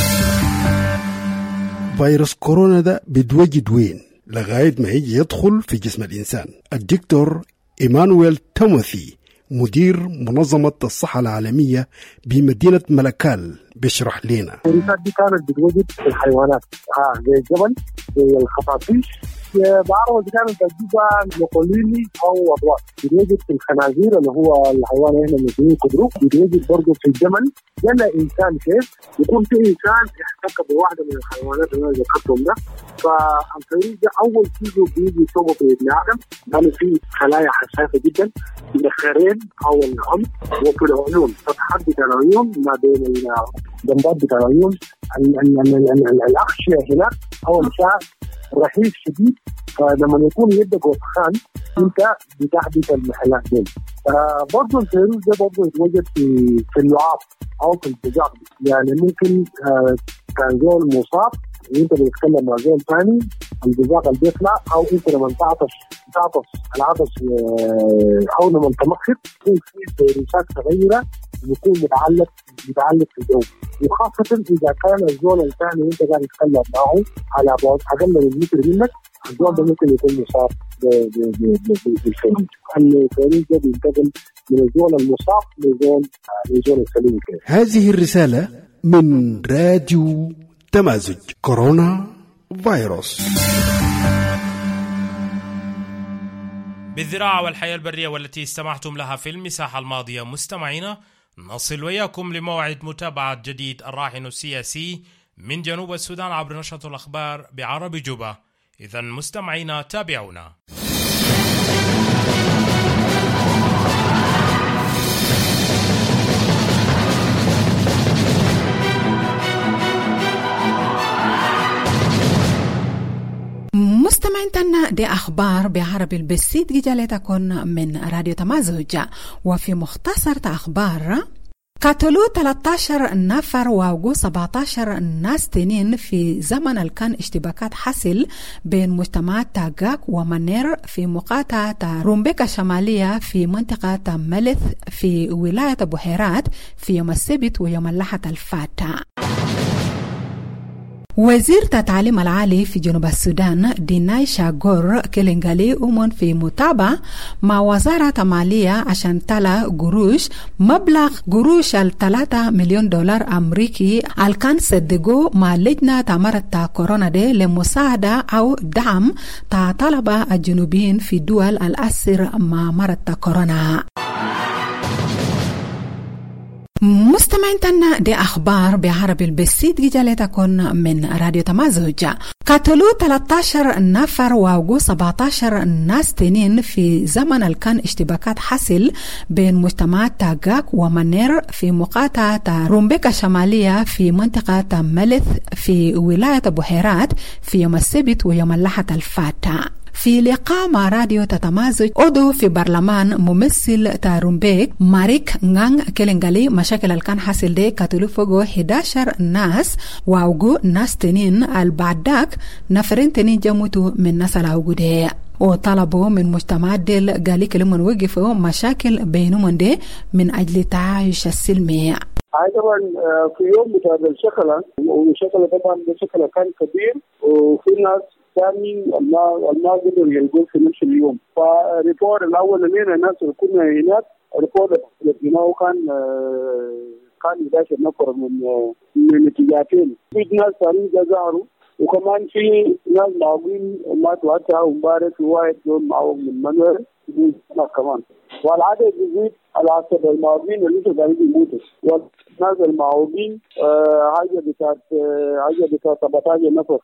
فيروس كورونا ده بيتوجد وين لغاية ما يجي يدخل في جسم الإنسان؟ الدكتور إيمانويل توماثي مدير منظمة الصحة العالمية بمدينة ملكال بيشرح لنا. الفيروسات دي كانت بتوجد في الحيوانات آه زي الجبل زي الخفافيش، بعرض كانت تجيبها لوكوليني او اضواء، بيتوجد في الخنازير اللي هو الحيوان هنا بنسميه كدروك، بيتوجد برضه في الجمل. جانا انسان كيف يكون في انسان احتك بواحده من الحيوانات اللي انا ذكرتهم ده، فالفيروس ده اول شيء بيجي يصيبه في ابن ادم، لانه في خلايا حساسه جدا في الخيرين او العنق وفي العيون، فتحات بتاع العيون ما بين الجنبات بتاع العيون، الاغشيه هناك او الشعر رحيق شديد، فلما يكون يدك وسخان انت بتحدث المحلات دي. آه برضه الفيروس ده برضه يتوجد في في اللعاب او في البزاق، يعني ممكن آه كان زول مصاب وانت بتتكلم مع زول ثاني البزاق اللي بيطلع، او انت لما تعطش تعطش العطش آه او لما تمخض يكون في فيروسات صغيره يكون متعلق متعلق في الجو، وخاصة إذا كان الزول الثاني وأنت قاعد تتكلم معه على بعد أقل من متر منك، الزول ده ممكن يكون مصاب بالفيروس. الفيروس ده بينتقل من الزول المصاب لزول لزول السليم. هذه الرسالة من راديو تمازج. كورونا فيروس. بالذراعة والحياة البرية والتي استمعتم لها في المساحة الماضية مستمعينا، نصل وياكم لموعد متابعة جديد الراهن السياسي من جنوب السودان عبر نشرة الأخبار بعربي جوبا. إذن مستمعينا تابعونا. مستمعين تنا دي أخبار بعربي البسيط جالتكن من راديو تمازج. وفي مختصر أخبار قتلوا ثلاثة عشر نفر ووقوا سبعة عشر ناس تانيين في زمن اللي كان اشتباكات حصل بين مجتمعات تاغاك ومنير في مقاطعة رومبيكا الشمالية في منطقة ملث في ولاية بحيرات في يوم السبت ويوم الأحد الفاتح. وزير التعليم العالي في جنوب السودان ديناي شاغور كيلينغالي أمون في متابعة مع وزارة مالية عشان تلا قروش مبلغ قروش الثلاثة مليون دولار أمريكي الكان صدقوا مع لجنة مرض كورونا دي لمساعدة أو دعم تا طلبة الجنوبيين في دول الأسر مع مرض كورونا. مستمعين تنا دي أخبار بعربي البسيط جالتكن من راديو تمازج. قتلوا ثلاثة عشر نفر ووقوا سبعة عشر ناس تانيين في زمن اللي كان اشتباكات حصل بين مجتمعات تاغاك ومنير في مقاطعة رومبيكا الشمالية في منطقة ملث في ولاية بحيرات في يوم السبت ويوم الأحد الفاتح. في لقاء مع راديو تتمازج عضو في برلمان ممثل تارومبيك ماريك نغان كيلينغالي مشاكل اللي كان حاصل دي قتلوا فوقو أحد عشر ناس ووقوا ناس تنين البعدك نفرين تنين جموتوا من ناس الوقود دي وطلبوا من مجتمعات ديل قالي كلمون وقفوا مشاكل بينهم دي من أجل التعايش السلمي. طبعا في يوم بتاع الشكلة وشكلة طبعا الشكلة كان كبير وفي ناس ثاني الله الله قدر يلقوا في نفس اليوم. فالريبورت الأول لنا الناس اللي كنا هناك الريبورت اللي كان كان يداشر نفر من من اتجاهين. في ناس ثانيين ظهروا وكمان في ناس معاقين ماتوا حتى ومبارك في واحد يوم معاهم من منور كمان. والعدد يزيد على حسب المعاقين اللي لسه قاعدين يموتوا. والناس المعاقين حاجة بتاعت حاجة بتاعت سبعة عشر نفر.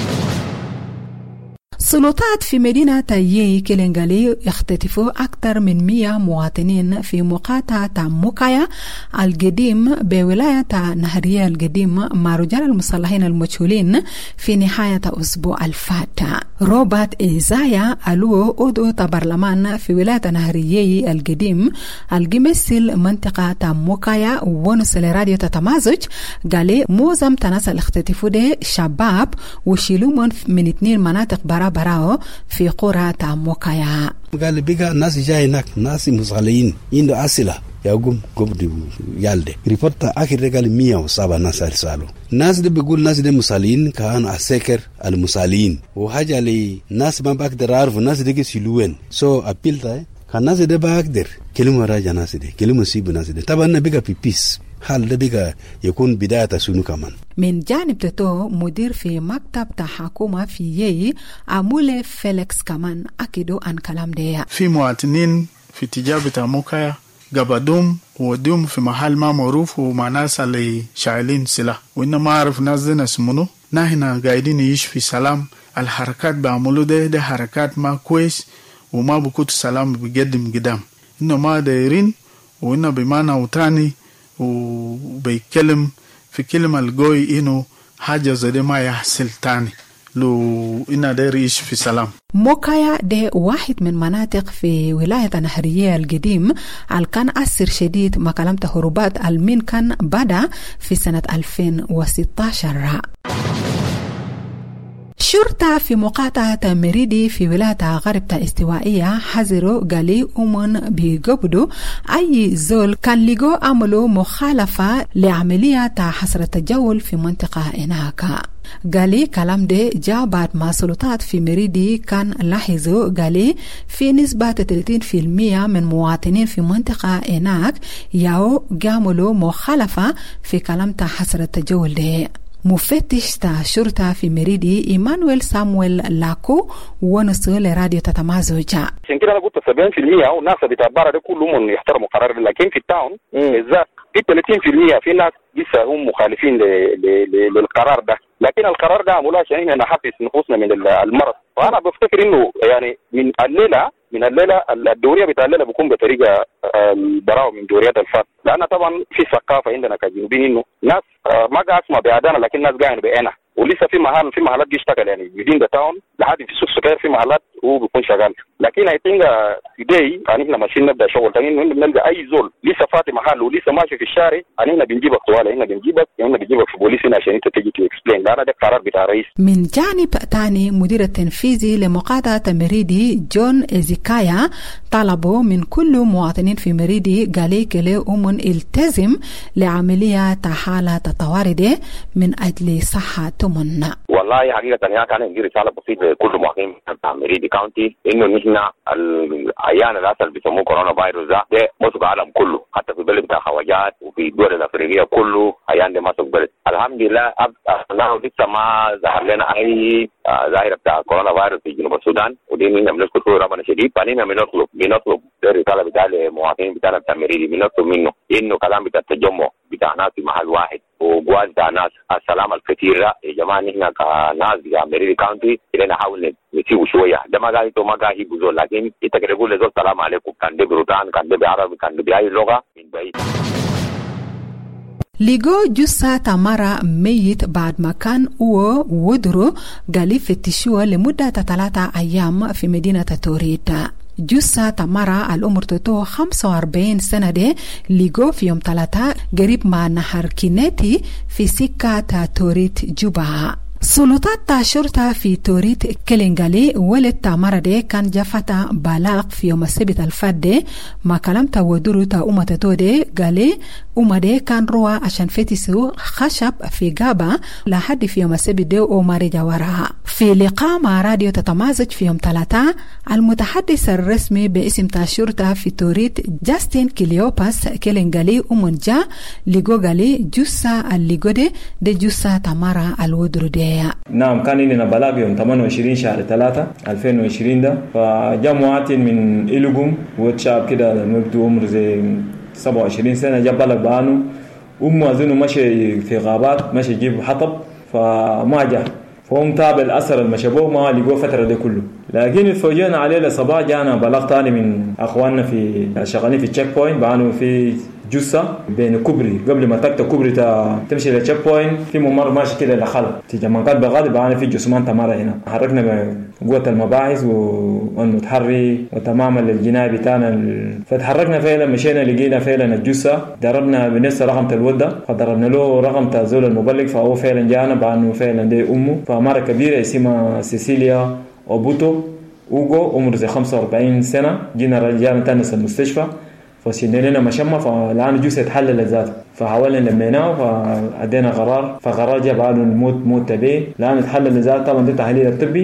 سلطات في مدينة يي كيلينغالي اختطفوا أكثر من مئة مواطنين في مقاطعة موكايا القديم بولاية نهرية القديم مع رجال المسلحين المجهولين في نهاية أسبوع الفات. روبرت إيزايا ألو أدو برلمان في ولاية نهرية القديم الجمسل منطقة موكايا ونسل راديو تتمازج قال موزم تناس الاختطفوا دي شباب وشيلومون من اثنين مناطق برا براو في قرى موكايا. قال بيجا ناس جاي هناك ناس مصغلين عنده أسئلة يقوم قبض يالده ريبورت آخر قال مية وسبعة ناس أرسلوا. ناس دي بيقول ناس دي مسالين كان أسكر المسالين وحاجة لي ناس ما بقدر أعرف ناس دي كسلوين سو أبيلتا كان ناس دي بقدر كلمة راجع ناس دي كلمة سيب ناس دي طبعا بيجا في بيس حال ده بيجا يكون بداية سنو كمان. من جانب تتو مدير في مكتب تحكومة في يي أمولي فيليكس كمان أكيدو عن كلام ده. في مواطنين في تجارة موكايا قبضوم ودوم في محل ما معروف ومع ناس اللي شايلين سلاح وإنما أعرف ناس دي ناس منو نحن قاعدين يعيش في سلام. الحركات بعملوا ده ده حركات ما كويس وما بكوت سلام بقدم قدام إنما دايرين وإنه بمعنى وتاني وبيكلم في كلمة الجوي إنه حاجة زي ما يحصل تاني لو إنه داير يعيش في سلام. موكايا ده واحد من مناطق في ولاية نهرية القديم اللي كان أثر شديد مكالمة هروبات المين كان بدأ في سنة ألفين وستة عشر. شرطة في مقاطعة مريدي في ولاية غرب استوائية حذروا قالي أمون بيقبضوا أي زول كان لقوا عملوا مخالفة لعملية حصر التجول في منطقة هناك. قالي كلام ده جاء بعد ما سلطات في مريدي كان لاحظوا قالي في نسبة ثلاثين بالمئة من مواطنين في منطقة هناك ياو قاملوا مخالفة في كلام حصر التجول ده. مفتش تا شرطة في مريدي إيمانويل سامويل لاكو ونصو لراديو تتمازوجا. عشان كده أنا قلت سبعين بالمية أو ناس بتعبر ده كلهم يحترموا قرار، لكن في التاون بالذات في ثلاثين بالمية في ناس لسه هم مخالفين للقرار ده، لكن القرار ده عملوه عشان احنا نحفز نفوسنا من المرض. فانا بفتكر انه يعني من الليله من الليله الدوريه بتاع الليله بيكون بطريقه البراءه من دوريات الفات، لان طبعا في ثقافه عندنا كجنوبيين انه ناس ما قاعد اسمع بأذانها لكن ناس قاعد بعينها، ولسه في محل في محلات بيشتغل يعني within the town لحد في سوق سكر في محلات هو بيكون شغال. لكن I think today يعني احنا ماشيين نبدا شغل ثاني انه بنلقى اي زول لسه فاتح محل ولسه ماشي في الشارع، يعني احنا بنجيبك طوال هنا بنجيبك يعني بنجيبك في بوليس هنا عشان انت تيجي تكسبلين، لان ده قرار بتاع الرئيس. من جانب ثاني مدير التنفيذي لمقاطعة مريدي جون إزيكايا طلبوا من كل مواطنين في مريدي قاليك لهم التزم لعملية حالة الطوارئ من أجل صحتهم. والله حقيقة يا كان عندي رسالة بسيطة لكل مواطنين بتاع مريدي كاونتي انه نحن العيان الاساسي اللي بيسموه كورونا فيروس ده مسك العالم كله، حتى في البلد بتاع خواجات وفي الدول الافريقيه كله عيان ده مسك بلد. الحمد لله الله لسه ما ظهر لنا اي ظاهره بتاع كورونا فيروس في جنوب السودان، ودي نحن بنشكر ربنا شديد. فنحن بنطلب بنطلب الرساله بتاع المواطنين بتاعنا بتاع مريدي، بنطلب منه انه كلام بتاع التجمع بتاع ناس في محل واحد وجوال بتاع ناس السلام الكثير يا جماعه نحن كناس بتاع مريدي كاونتي اللي نحاول نسيبه شويه، ده ما قاعد ما قاعد يقول، لكن انت كده تقول لزول السلام عليكم كان ده بروتان كان ده بعربي كان ده باي لغه من بعيد. لقوا جثة تمارا ميت بعد ما كان هو ودرو قال فتشوه لمدة ثلاثة أيام في مدينة توريتا. جثة تمارا الأمر تتو خمسة وأربعين سنة دي لقوا في يوم ثلاثة قريب مع نهر كينيتي في سكة توريت جوبا. سلطات شرطة في توريت كلينغالي ولد تامارا دي كان جافتا بلاغ في يوم السبت الفات دي ما كلمت ودورو تا أمة تتو دي قالي أمة دي كان روا عشان فتسو خشب في غابة لحد في يوم السبت دي وماري جوارها. في لقاء مع راديو تتمازج في يوم ثلاثة المتحدث الرسمي باسم الشرطة في توريت جاستين كليوباس كلينغالي أمونجا لقو قالي جثة اللقو دي دي جثة تامارا الودرو دي. نعم كان لنا بلاغ يوم ثمانية وعشرين شهر ثلاثة ألفين وعشرين ده، فجاء مواطن من إلوغوم وشاب كده مبدو عمره زي سبعة وعشرين سنة جاب بلغ بانه أمه أظنه ماشي في غابات ماشي يجيب حطب فما جاء، فهم تابع الأثر المشابه ما لقوا فترة ده كله. لكن اتفوجئنا عليه لصباح جانا بلاغ تاني من أخواننا في شغالين في تشيك بوينت بانه في جثة بين كوبري قبل ما تكتب كوبري تمشي للتشيك بوينت في ممر ماشي كده لخلف تجمعات بغادي بقى في جثمان تمارا هنا. حركنا قوة المباحث والمتحري وتماما للجناية بتاعنا، فتحركنا فعلا مشينا لقينا فعلا الجثة، ضربنا بنفس رقم الودة فضربنا له رقم تزول المبلغ، فهو فعلا جانا بانه فعلا دي أمه فمارة كبيرة اسمها سيسيليا أوبوتو أوغو عمره زي خمسة وأربعين سنة. جينا رجعنا تاني المستشفى فسينا لنا مشمة، فالآن جوسة تحلل الذات فحاولنا لميناه فأدينا قرار، فقرار جاب عنه الموت موت تبي الآن تحلل الذات. طبعا ده تحليل الطبي.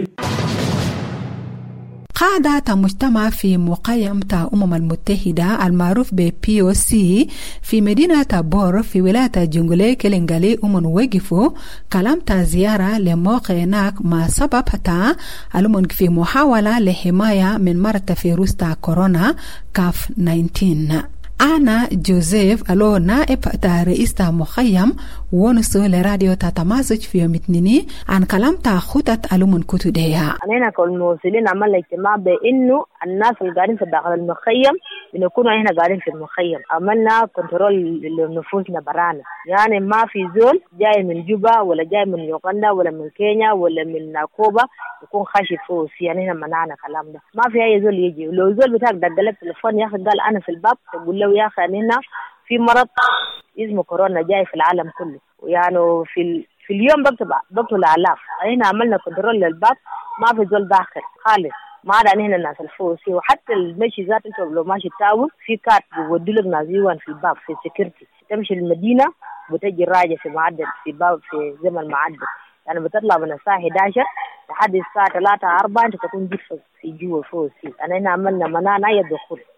قاعدة مجتمع في مقيم تا أمم المتحدة المعروف ب بي أو سي في مدينة بور في ولاية جنجولي كلينغالي أمم وقفوا كلام تا زيارة لموقع هناك ما سبب تا الأمم في محاولة لحماية من مرض فيروس تا كورونا كاف تسعة عشر. أنا جوزيف ألو نائب تا رئيس تا مخيم ونسو لراديو تا تمازج في يوم اثنين عن كلام تا خطط ألومن كتو ديها. أنا كالموصلين عمل اجتماع بإنه الناس اللي قاعدين في داخل المخيم بنكونوا هنا قاعدين في المخيم، عملنا كنترول لنفوسنا برانا، يعني ما في زول جاي من جوبا ولا جاي من يوغندا ولا من كينيا ولا من ناكوبا يكون خاشي فوس، يعني هنا منعنا كلام ده، ما في أي زول يجي. ولو زول بتاعك دقلك تلفون يا أخي قال أنا في الباب تقول له يا أخي هنا في مرض اسمه كورونا جاي في العالم كله، يعني في ال... في اليوم بكتب بكتب الآلاف. هنا عملنا كنترول للباب ما في زول داخل خالص، ما عدا هنا الناس الفوسي، وحتى المشي ذات انت لو ماشي تاون في كارت بيودوا لك نازيوان في الباب في سكيورتي، تمشي المدينة بتجي راجع في معدل في باب في زمن معدل، يعني بتطلع من الساعة إحدى عشر لحد الساعة ثلاثة أربعة انت تكون جيت في جوا فوسي. أنا هنا عملنا منانا يدخل.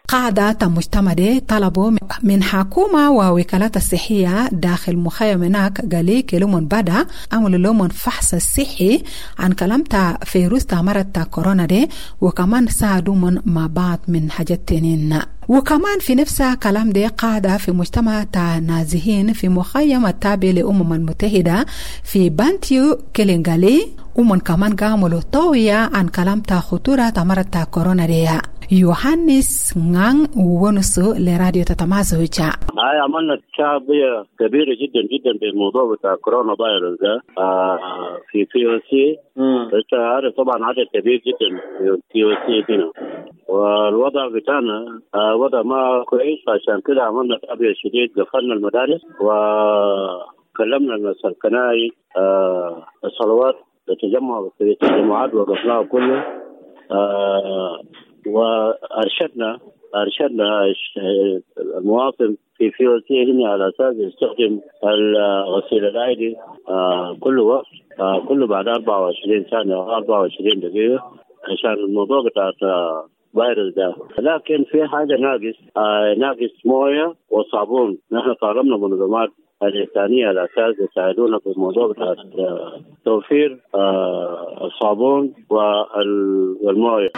قاعدة مجتمع دي طلبوا من حكومة ووكالات الصحية داخل مخيم هناك قالي كلمون بدا عملوا لهم فحص الصحي عن كلامتا فيروس مرض كورونا دي، وكمان ساعدوا من مع بعض من حاجات تانيين. وكمان في نفس كلام دي قاعدة في مجتمع نازحين في مخيم التابع لأمم المتحدة في بانتيو كيلينغالي، ومن كمان قاموا طوية عن كلام تا خطورة مرض كورونا دي. يوحنس نان ونسو لراديو تتمازج. هاي عملنا شعبية كبيرة جدا جدا بالموضوع بتاع كورونا فيروس ده آه في بي او سي. انت عارف طبعا عدد كبير جدا في بي او سي هنا، والوضع بتاعنا آه وضع ما كويس، عشان كده عملنا تعبية شديد، قفلنا المدارس وكلمنا الناس الكنائي آه الصلوات تجمع في التجمعات وقفناها كله آه وارشدنا ارشدنا المواطن في في او سي هنا على اساس يستخدم غسيل الايدي آه كل وقت آه كله بعد أربعة وعشرين ثانيه او أربعة وعشرين دقيقه عشان الموضوع بتاع فيروس ده. لكن في حاجه ناقص آه ناقص مويه وصابون. نحن طالبنا منظمات الإنسانية على أساس يساعدونا في الموضوع بتاع توفير آه الصابون والمويه.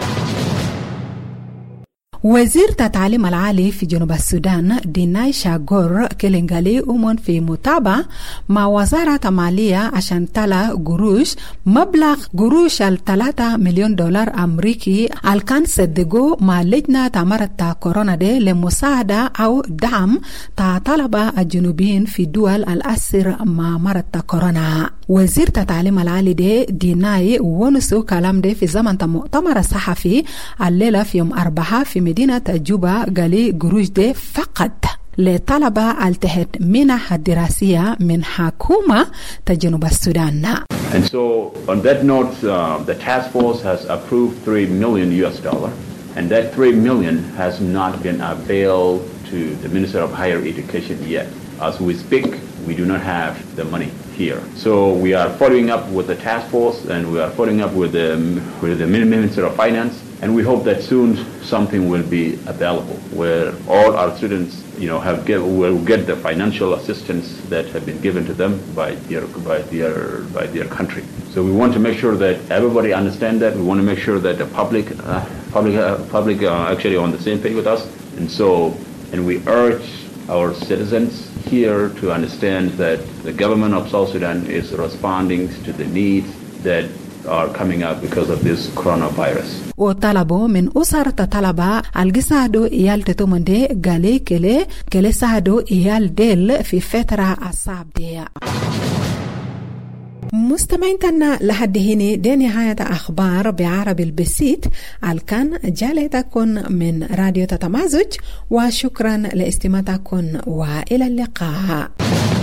وزير التعليم العالي في جنوب السودان ديناي شاغور كيلينغالي أمون في متابعة مع وزارة مالية عشان تلا قروش مبلغ قروش الثلاثة مليون دولار أمريكي الكان صدقوا مع لجنة مرض كورونا دي لمساعدة أو دعم طلبة الجنوبيين في دول الأسر مع مرض كورونا. وزير التعليم العالي دي ديناي ونسو كلام دي في زمن مؤتمر صحفي الليلة في يوم أربعة في مدينة جوبا قالي قروش دي فقط لطلبة التحت منح الدراسية من حكومة جنوب السودان. And so on that note, uh, the task force has approved three million U S dollars, and that three million has not been availed to the Minister of Higher Education yet. As we speak, we do not have the money here. So we are following up with the task force, and we are following up with the, with the Minister of Finance, and we hope that soon something will be available where all our students, you know, have get, will get the financial assistance that have been given to them by their by their by their country. So we want to make sure that everybody understand that. We want to make sure that the public, uh, public, uh, public uh, actually on the same page with us. And so, and we urge our citizens here to understand that the government of South Sudan is responding to the needs that are coming up because of this coronavirus. وطلبوا من أسرة طلبة الجسادو إيال تتومندي قالي كلي كلي سادو إيال ديل في فترة الصعب دي. مستمعين تنا لحد هنا دي نهاية أخبار بعربي البسيط الكان جالتكم من راديو تتمازج، وشكرا لاستماعكم وإلى اللقاء.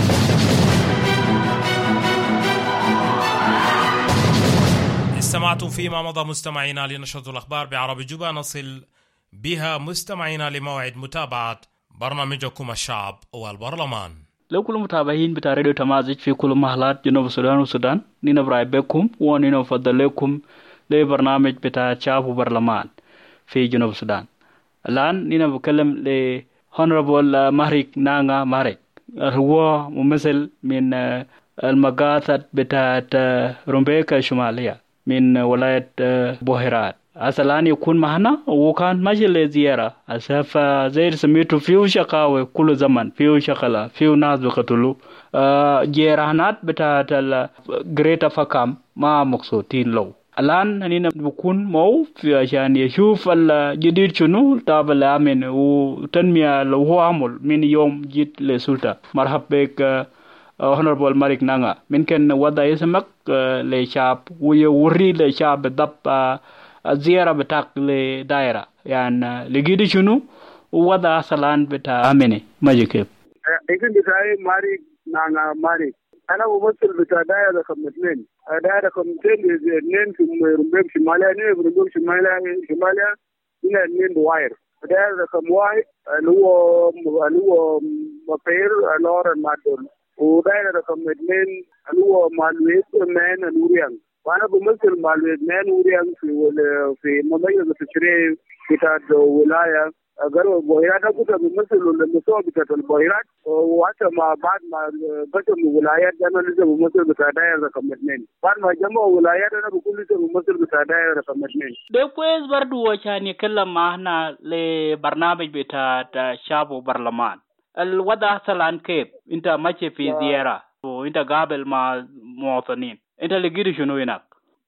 استمعتم فيما مضى مستمعينا لنشرة الأخبار بعربي جوبا، نصل بها مستمعينا لموعد متابعة برنامجكم الشعب والبرلمان. لو كل متابعين بتاع راديو تمازج في كل محلات جنوب السودان والسودان، نينا براي بكم ونينا نفضل لكم لبرنامج بتاع الشعب والبرلمان في جنوب السودان. الآن نينا بكلم ل هونربل ماريك نانغا ماريك، هو ممثل من المقاطعة بتاعت رومبيكا الشمالية من ولاية بوهيرات. أصلاً يكون معنا وكان ماشي لزيارة أسف زي سميته فيه شقاوة كل زمن، فيه شغلة، فيه ناس بقتلوا جيرانات بتاعت الجريتا فكام ما مقصودين له. الآن هنينا بكون مو في عشان يشوف الجديد شنو تابع الأمن وتنمية لو هو عمل من يوم جيت للسلطة. مرحب بك هونربل ماريك نانغا. ممكن وضع اسمك للشعب ويوري للشعب بالضبط الزيارة بتاعك لدائرة يعني لقيت شنو ووضع أصلاً بتاع أمني ماجي كيف؟ إذن بتاعي ماريك نانغا ماريك. أنا ممثل بتاع دائرة خمسين. دائرة خمسين اثنين في رمبيم شمالية، اثنين في رمبيم شمالية شمالية، هنا اثنين بواير. دائرة رقم واحد اللي هو اللي هو مطير لور المعدول. ودائرة رقم اثنين اللي هو مالويد مان الوريان. وأنا بمثل مالويد مان وريان في في مميز التشريع بتاع ولاية قالوا البويرات كنت بمثل المستوى بتاع البويرات وحتى ما بعد ما قسموا ولايات انا لسه بمثل بتاع دايره رقم اثنين بعد ما جمعوا ولايات انا بكون لسه بمثل بتاع دايره رقم اثنين. Después برضو عشان يتكلم معنا لبرنامج بتاع شعب وبرلمان الوضع أصلا كيف؟ أنت ماشي في زيارة وأنت قابل مع مواطنين أنت لقيت شنو هناك؟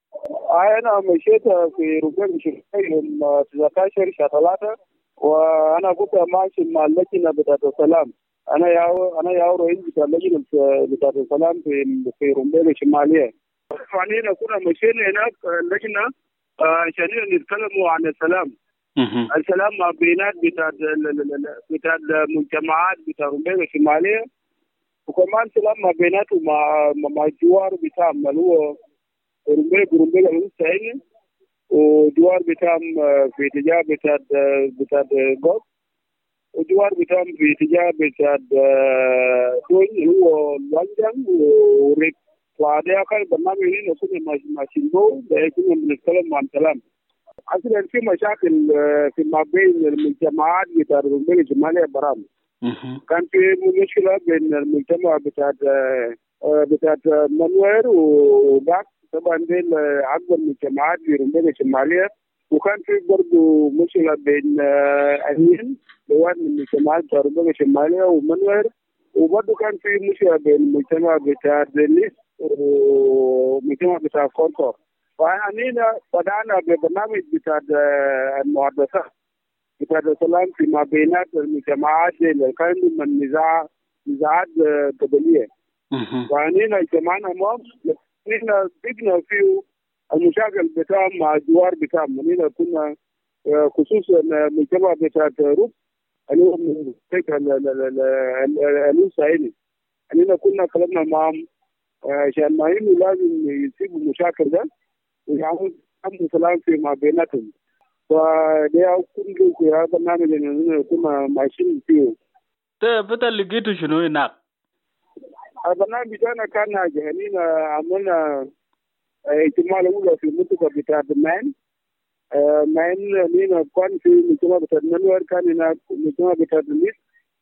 أنا مشيت في ركن شركة يوم تسعة عشر شهر ثلاثة وانا كنت ماشي مع اللجنه بتاعت السلام انا يا انا يا رئيس بتاع اللجنه بتاعت السلام في في رومبيل الشماليه. فعنينا كنا مشينا هناك اللجنه عشان نتكلموا عن السلام. السلام مع بينات بتاعت بتاعت المجتمعات بتاع رومبيل الشماليه وكمان سلام ما بيناته مع مع الجوار بتاع اللي هو رومبيل رومبيل الوسطى ودوار بتاعهم في اتجاه بتاع بتاع جوب ودوار بتاعهم في اتجاه بتاع دون اللي هو لندن وريك. وهذا كان برنامج هنا كنا ماشيين به كنا بنتكلم عن كلام. اصلا في مشاكل في ما بين المجتمعات بتاع رومبيل الشماليه برام. كان في مشكله بين المجتمع بتاع بتاع منوير وباك طبعا دي عقد المجتمعات في رومبيل الشماليه وكان في برضه مشكله بين أهلين لوان المجتمعات في رومبيل الشماليه ومنوير وبرضه كان في مشكله بين المجتمع بتاع دليس والمجتمع بتاع كوركور. فاحنا بدانا ببرنامج بتاع المحادثات بتاع السلام فيما بينات المجتمعات اللي كان من نزاع نزاعات قبليه. فاحنا اجتمعنا معهم نحن بقنا في المشاكل بتاعهم مع الجوار بتاعهم. نحن كنا خصوصا المجتمع بتاع روب اللي هو من فكرة الوسطى. نحن كنا كلمنا معهم عشان ما إنه لازم يسيبوا المشاكل ده ويعملوا سلام فيما بيناتهم. فده كله في هذا البرنامج اللي كنا ماشيين فيه. طيب اللي لقيته شنو هناك؟ البرنامج بتاعنا كان ناجح. عملنا اجتماع الأولى في المنطقة بتاعت مان مان لينا كان في المجتمع بتاعت منور كان هناك المجتمع بتاعت الميت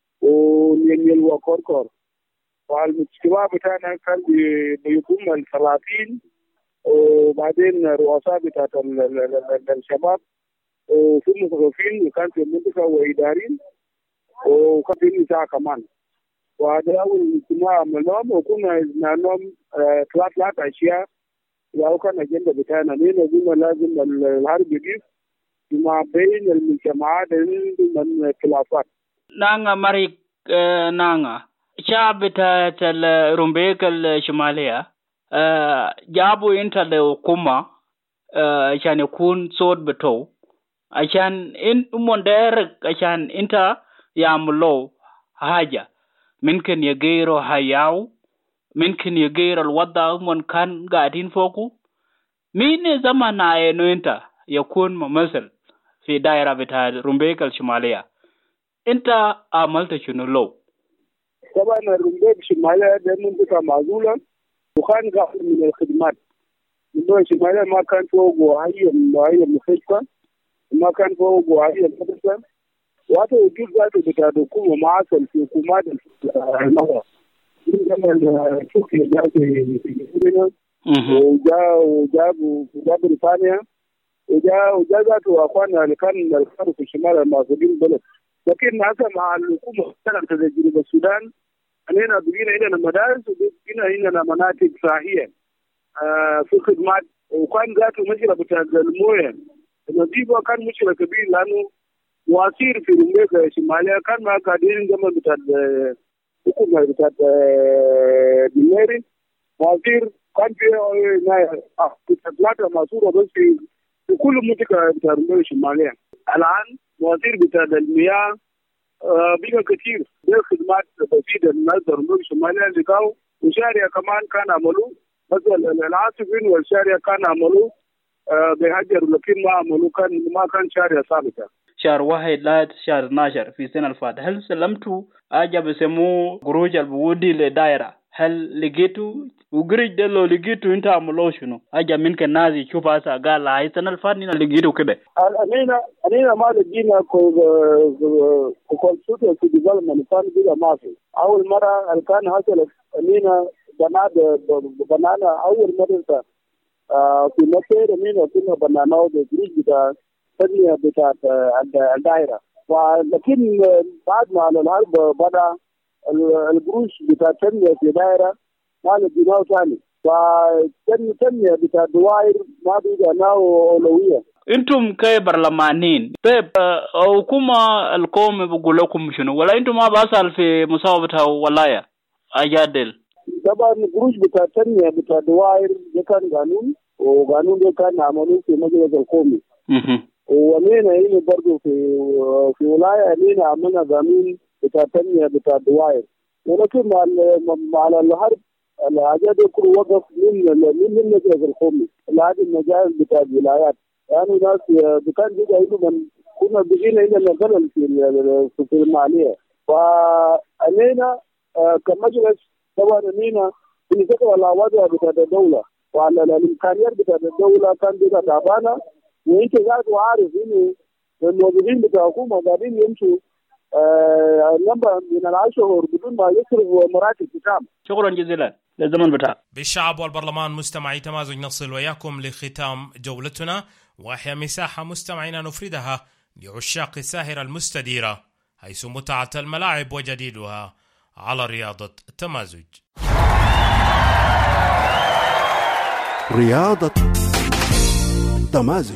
ونيل وكوركور. والمجتمع بتاعنا كان بيقوم الثلاثين وبعدين رؤساء بتاعت الشباب وفي المثقفين وكان في المنطقة وإداريين وكان في النساء كمان. وهذا أول اجتماع عملناهم وكنا نعملهم ثلاث ثلاث أشياء لو كان أجندة بتاعنا. لأن قلنا لازم الحرب يقف ما بين المجتمعات من الخلافات. نانا مريك نانا شعب بتاع الرومبيك الشمالية جابوا انت لحكومة عشان يكون صوت بتو عشان ان مندرك عشان انت يعملوا حاجة ممكن يغيروا حياو ممكن يغير الوضع من كان قاعدين فوقه. مين زمان انه انت يكون ممثل في دائرة بتاع رومبيك الشمالية انت عملت شنو لو؟ طبعا الرومبيك الشمالية ده منطقة معزولة وكان قاعد من الخدمات. الرومبيك الشمالية ما كان فوقه اي اي مستشفى ما كان فوقه اي مدرسة وهذا وجود ذاته بتاع الحكومة معاصل في حكومات المرة. لما شوف جاء في فيلبينز وجاء وجاء وجاء بريطانيا وجاء وجاء ذاته اخواننا اللي كان الخارج في الشمال الموجودين البلد. لكن هذا مع الحكومه كانت في جنوب السودان هنا بقينا عندنا مدارس وبقينا عندنا مناطق صحيه في خدمات. وكان ذاته مشكله بتاع المويه النظيفه كان مشكله كبيره لانه مواسير في رومبيك الشماليه كان ما قاعدين زمان بتاع حكومة بتاعت دميري مواسير كان في ثلاثة ماسورة بس في في كل منطقة بتاع رومبيك الشمالية. الآن مواسير بتاعت المياه بقى كثير. دي خدمات بسيطة للناس رومبيك الشمالية اللي كانوا وشارع كمان كان عملوه مثلا العاصفين والشارع كان عملوه بهجر لكن ما عملوه كان ما كان شارع ثابتة. شهر واحد لا شهر اثناشر في السنة الفاتحة هل سلمتوا حاجة بسموه خروج البودي للدائرة؟ هل لقيتوا وقريج ده لو لقيتوا انت عملوا شنو؟ اجا منك الناس يشوفها قال لا هاي سنة الفاتنة لقيتوا كده. أنينا أنينا ما لقينا كونسولتنت في ديفلوبمنت كان بيلا ما في. أول مرة كان حصل أنينا بناد بنانا أول مرة في مصر أنينا كنا بنانا وبريج بتاع تنمية بتاع الدائرة. ولكن بعد ما على الحرب بدأ القروش بتاع تنمية في الدائرة ما لقيناه ثاني. فالتنمية بتاع الدوائر ما بيجا ناو أولوية. انتم كبرلمانيين طيب حكومة القوم بيقول لكم شنو ولا انتم ما بسأل في مصاوبة ولاية أجادل؟ طبعا القروش بتاع التنمية بتاع الدوائر ده كان قانون وقانون ده كان عملوه في مجلس القومي. وأمينا هنا برضو في في ولاية أمينا عملنا قانون بتاع التنمية بتاع الدوائر. ولكن مع مع الحرب الحاجات دي كله وقف من من من مجلس القومي لهذه المجال بتاع الولايات. يعني ناس كان بيجا إنه من كنا بيجينا إلى الغلل في في المالية. فعلينا كمجلس طبعا أمينا بنسكت على وضع بتاع الدولة وعلى الإمكانيات بتاع الدولة كان بيجا تعبانة. وأنت ذات وعارف إنه الموظفين بتاع الحكومة قاعدين يمشوا نمبر من العشر بدون ما يصرفوا مراتب كتاب. شكرا جزيلا للزمن بتاع. بالشعب والبرلمان مستمعي تمازج نصل وياكم لختام جولتنا وأحيا مساحة مستمعين نفردها لعشاق الساهرة المستديرة حيث متعة الملاعب وجديدها على رياضة تمازج. رياضة تمازج.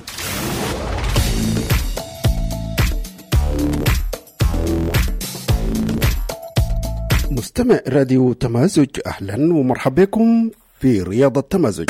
مستمع راديو تمازج، أهلا ومرحبا بكم في رياضة تمازج.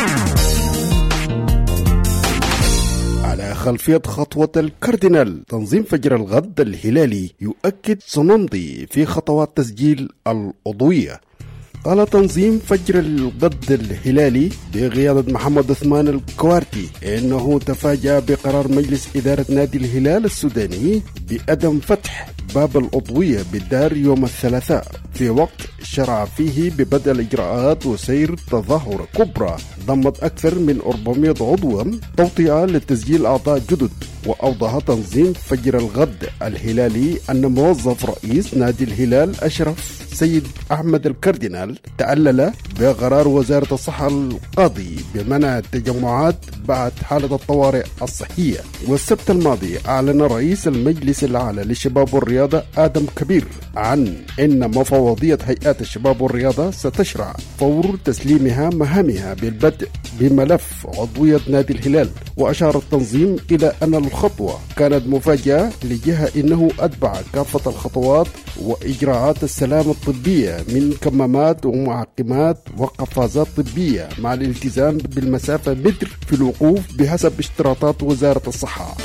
على خلفية خطوة الكاردينال تنظيم فجر الغد الهلالي يؤكد سنمضي في خطوات تسجيل العضوية. قال تنظيم فجر الغد الهلالي بقيادة محمد عثمان الكوارتي إنه تفاجأ بقرار مجلس إدارة نادي الهلال السوداني بعدم فتح باب العضوية بالدار يوم الثلاثاء في وقت شرع فيه ببدء الإجراءات وسير تظاهرة كبرى ضمت أكثر من أربعمائة عضوا توطئة لتسجيل أعضاء جدد. وأوضح تنظيم فجر الغد الهلالي أن موظف رئيس نادي الهلال أشرف سيد أحمد الكاردينال تعلل بقرار وزارة الصحة القاضي بمنع التجمعات بعد حالة الطوارئ الصحية. والسبت الماضي أعلن رئيس المجلس الأعلى للشباب والرياضة آدم كبير عن أن مفوضية هيئات الشباب والرياضة ستشرع فور تسليمها مهامها بالبدء بملف عضوية نادي الهلال. وأشار التنظيم إلى أن الخطوة كانت مفاجأة لجهة إنه أتبع كافة الخطوات وإجراءات السلامة الطبية من كمامات ومعقمات وقفازات طبية مع الالتزام بالمسافة متر في الوقوف بحسب اشتراطات وزارة الصحة.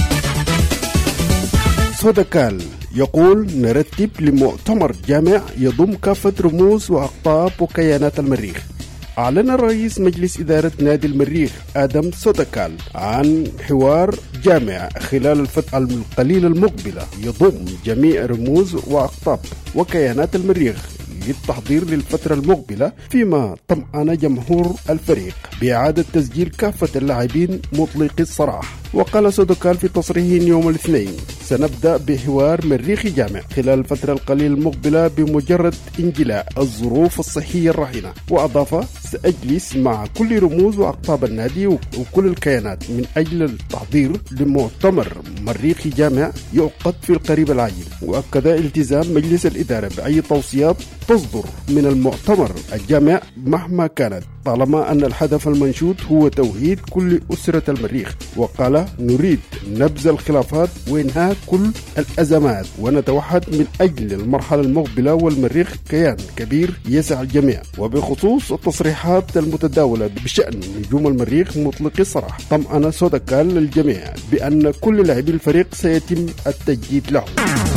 سودكال يقول نرتب لمؤتمر جامع يضم كافة رموز وأقطاب وكيانات المريخ. أعلن رئيس مجلس إدارة نادي المريخ آدم سودكال عن حوار جامع خلال الفترة القليلة المقبلة يضم جميع رموز وأقطاب وكيانات المريخ للتحضير للفترة المقبلة، فيما طمأن جمهور الفريق بإعادة تسجيل كافة اللاعبين مطلقي السراح. وقال سودوكال في تصريح يوم الاثنين سنبدأ بحوار مريخي جامع خلال الفترة القليلة المقبلة بمجرد انجلاء الظروف الصحية الراهنة. وأضاف سأجلس مع كل رموز وأقطاب النادي وكل الكيانات من أجل التحضير لمؤتمر مريخي جامع يعقد في القريب العاجل. وأكد التزام مجلس الإدارة بأي توصيات تصدر من المؤتمر الجامع مهما كانت طالما أن الهدف المنشود هو توحيد كل أسرة المريخ. وقال نريد نبذ الخلافات وإنهاء كل الأزمات ونتوحد من أجل المرحلة المقبلة والمريخ كيان كبير يسع الجميع. وبخصوص التصريحات المتداولة بشأن نجوم المريخ مطلقي السراح طمأن سودكال الجميع بأن كل لاعبي الفريق سيتم التجديد له.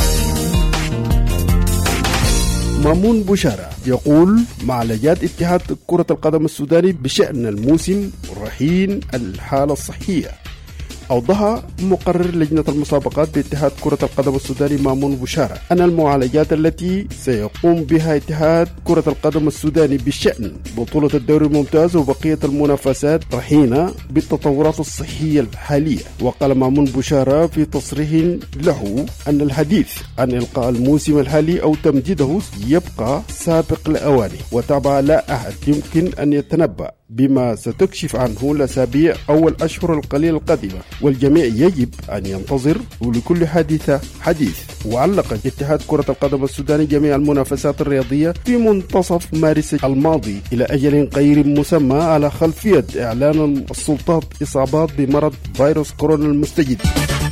مامون بشارة يقول معالجات اتحاد كرة القدم السوداني بشأن الموسم رهين الحالة الصحية. أوضح مقرر لجنة المسابقات باتحاد كرة القدم السوداني مامون بشارة أن المعالجات التي سيقوم بها اتحاد كرة القدم السوداني بشأن بطولة الدوري الممتاز وبقية المنافسات رهينة بالتطورات الصحية الحالية. وقال مامون بشارة في تصريح له أن الحديث عن إلقاء الموسم الحالي أو تمديده يبقى سابق الأواني، وتابع لا أحد يمكن أن يتنبأ بما ستكشف عنه الأسابيع أو الأشهر القليلة القادمة، والجميع يجب أن ينتظر ولكل حادثة حديث. وعلق اتحاد كرة القدم السوداني جميع المنافسات الرياضية في منتصف مارس الماضي إلى أجل غير مسمى على خلفية إعلان السلطات إصابات بمرض فيروس كورونا المستجد.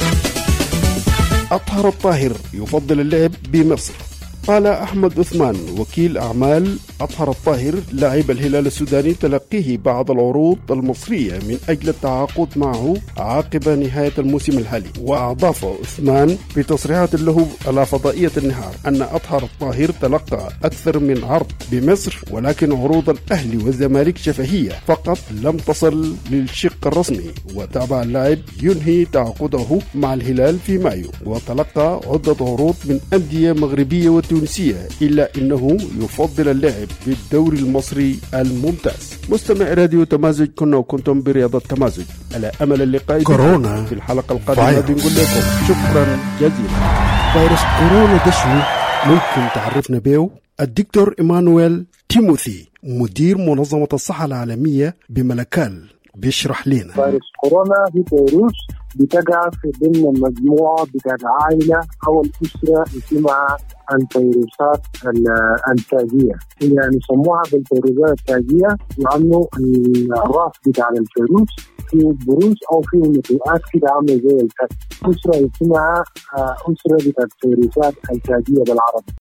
أطهر الطاهر يفضل اللعب بمصر. قال أحمد عثمان وكيل أعمال أطهر الطاهر لاعب الهلال السوداني تلقيه بعض العروض المصرية من أجل التعاقد معه عقب نهاية الموسم الحالي. وأضاف عثمان في تصريحات له على فضائية النهار أن أطهر الطاهر تلقى أكثر من عرض بمصر، ولكن عروض الأهلي والزمالك شفهية فقط لم تصل للشق الرسمي. وتابع اللاعب ينهي تعاقده مع الهلال في مايو، وتلقى عدة عروض من أندية مغربية وتونسية، إلا أنه يفضل اللعب في الدوري المصري الممتاز. مستمع راديو تمازج، كنا وكنتم برياضة تمازج على أمل اللقاء كورونا في الحلقة القادمة. بنقول لكم شكرا جزيلا. فيروس كورونا ده شنو؟ ممكن تعرفنا به الدكتور إيمانويل تيموثي مدير منظمة الصحة العالمية بملكال بيشرح لنا. فيروس كورونا هي فيروس بتقع في ضمن المجموعة بتاع العائلة أو الأسرة اسمها الفيروسات التاجية، يعني يسموها بالفيروسات التاجية لأنه الراس بتاع الفيروس فيه بروز أو فيه نتوءات كده عاملة زي الكت. أسرة اسمها أسرة بتاع الفيروسات التاجية بالعربي.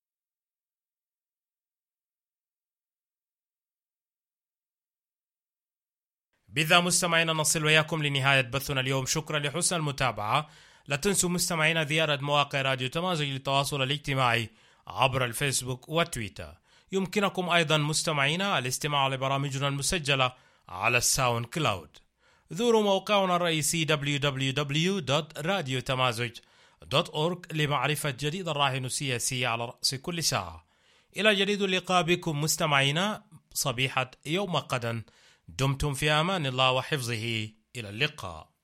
بذا مستمعينا نصل وياكم لنهاية بثنا اليوم. شكرا لحسن المتابعة. لا تنسوا مستمعينا زيارة مواقع راديو تمازج للتواصل الاجتماعي عبر الفيسبوك وتويتر. يمكنكم أيضا مستمعينا الاستماع لبرامجنا المسجلة على الساوند كلاود. زوروا موقعنا الرئيسي دبليو دبليو دبليو دوت راديو تمازج دوت أورج لمعرفة جديد الراهن السياسي على رأس كل ساعة. إلى جديد اللقاء بكم مستمعينا صبيحة يوم غدا. دمتم في أمان الله وحفظه. إلى اللقاء.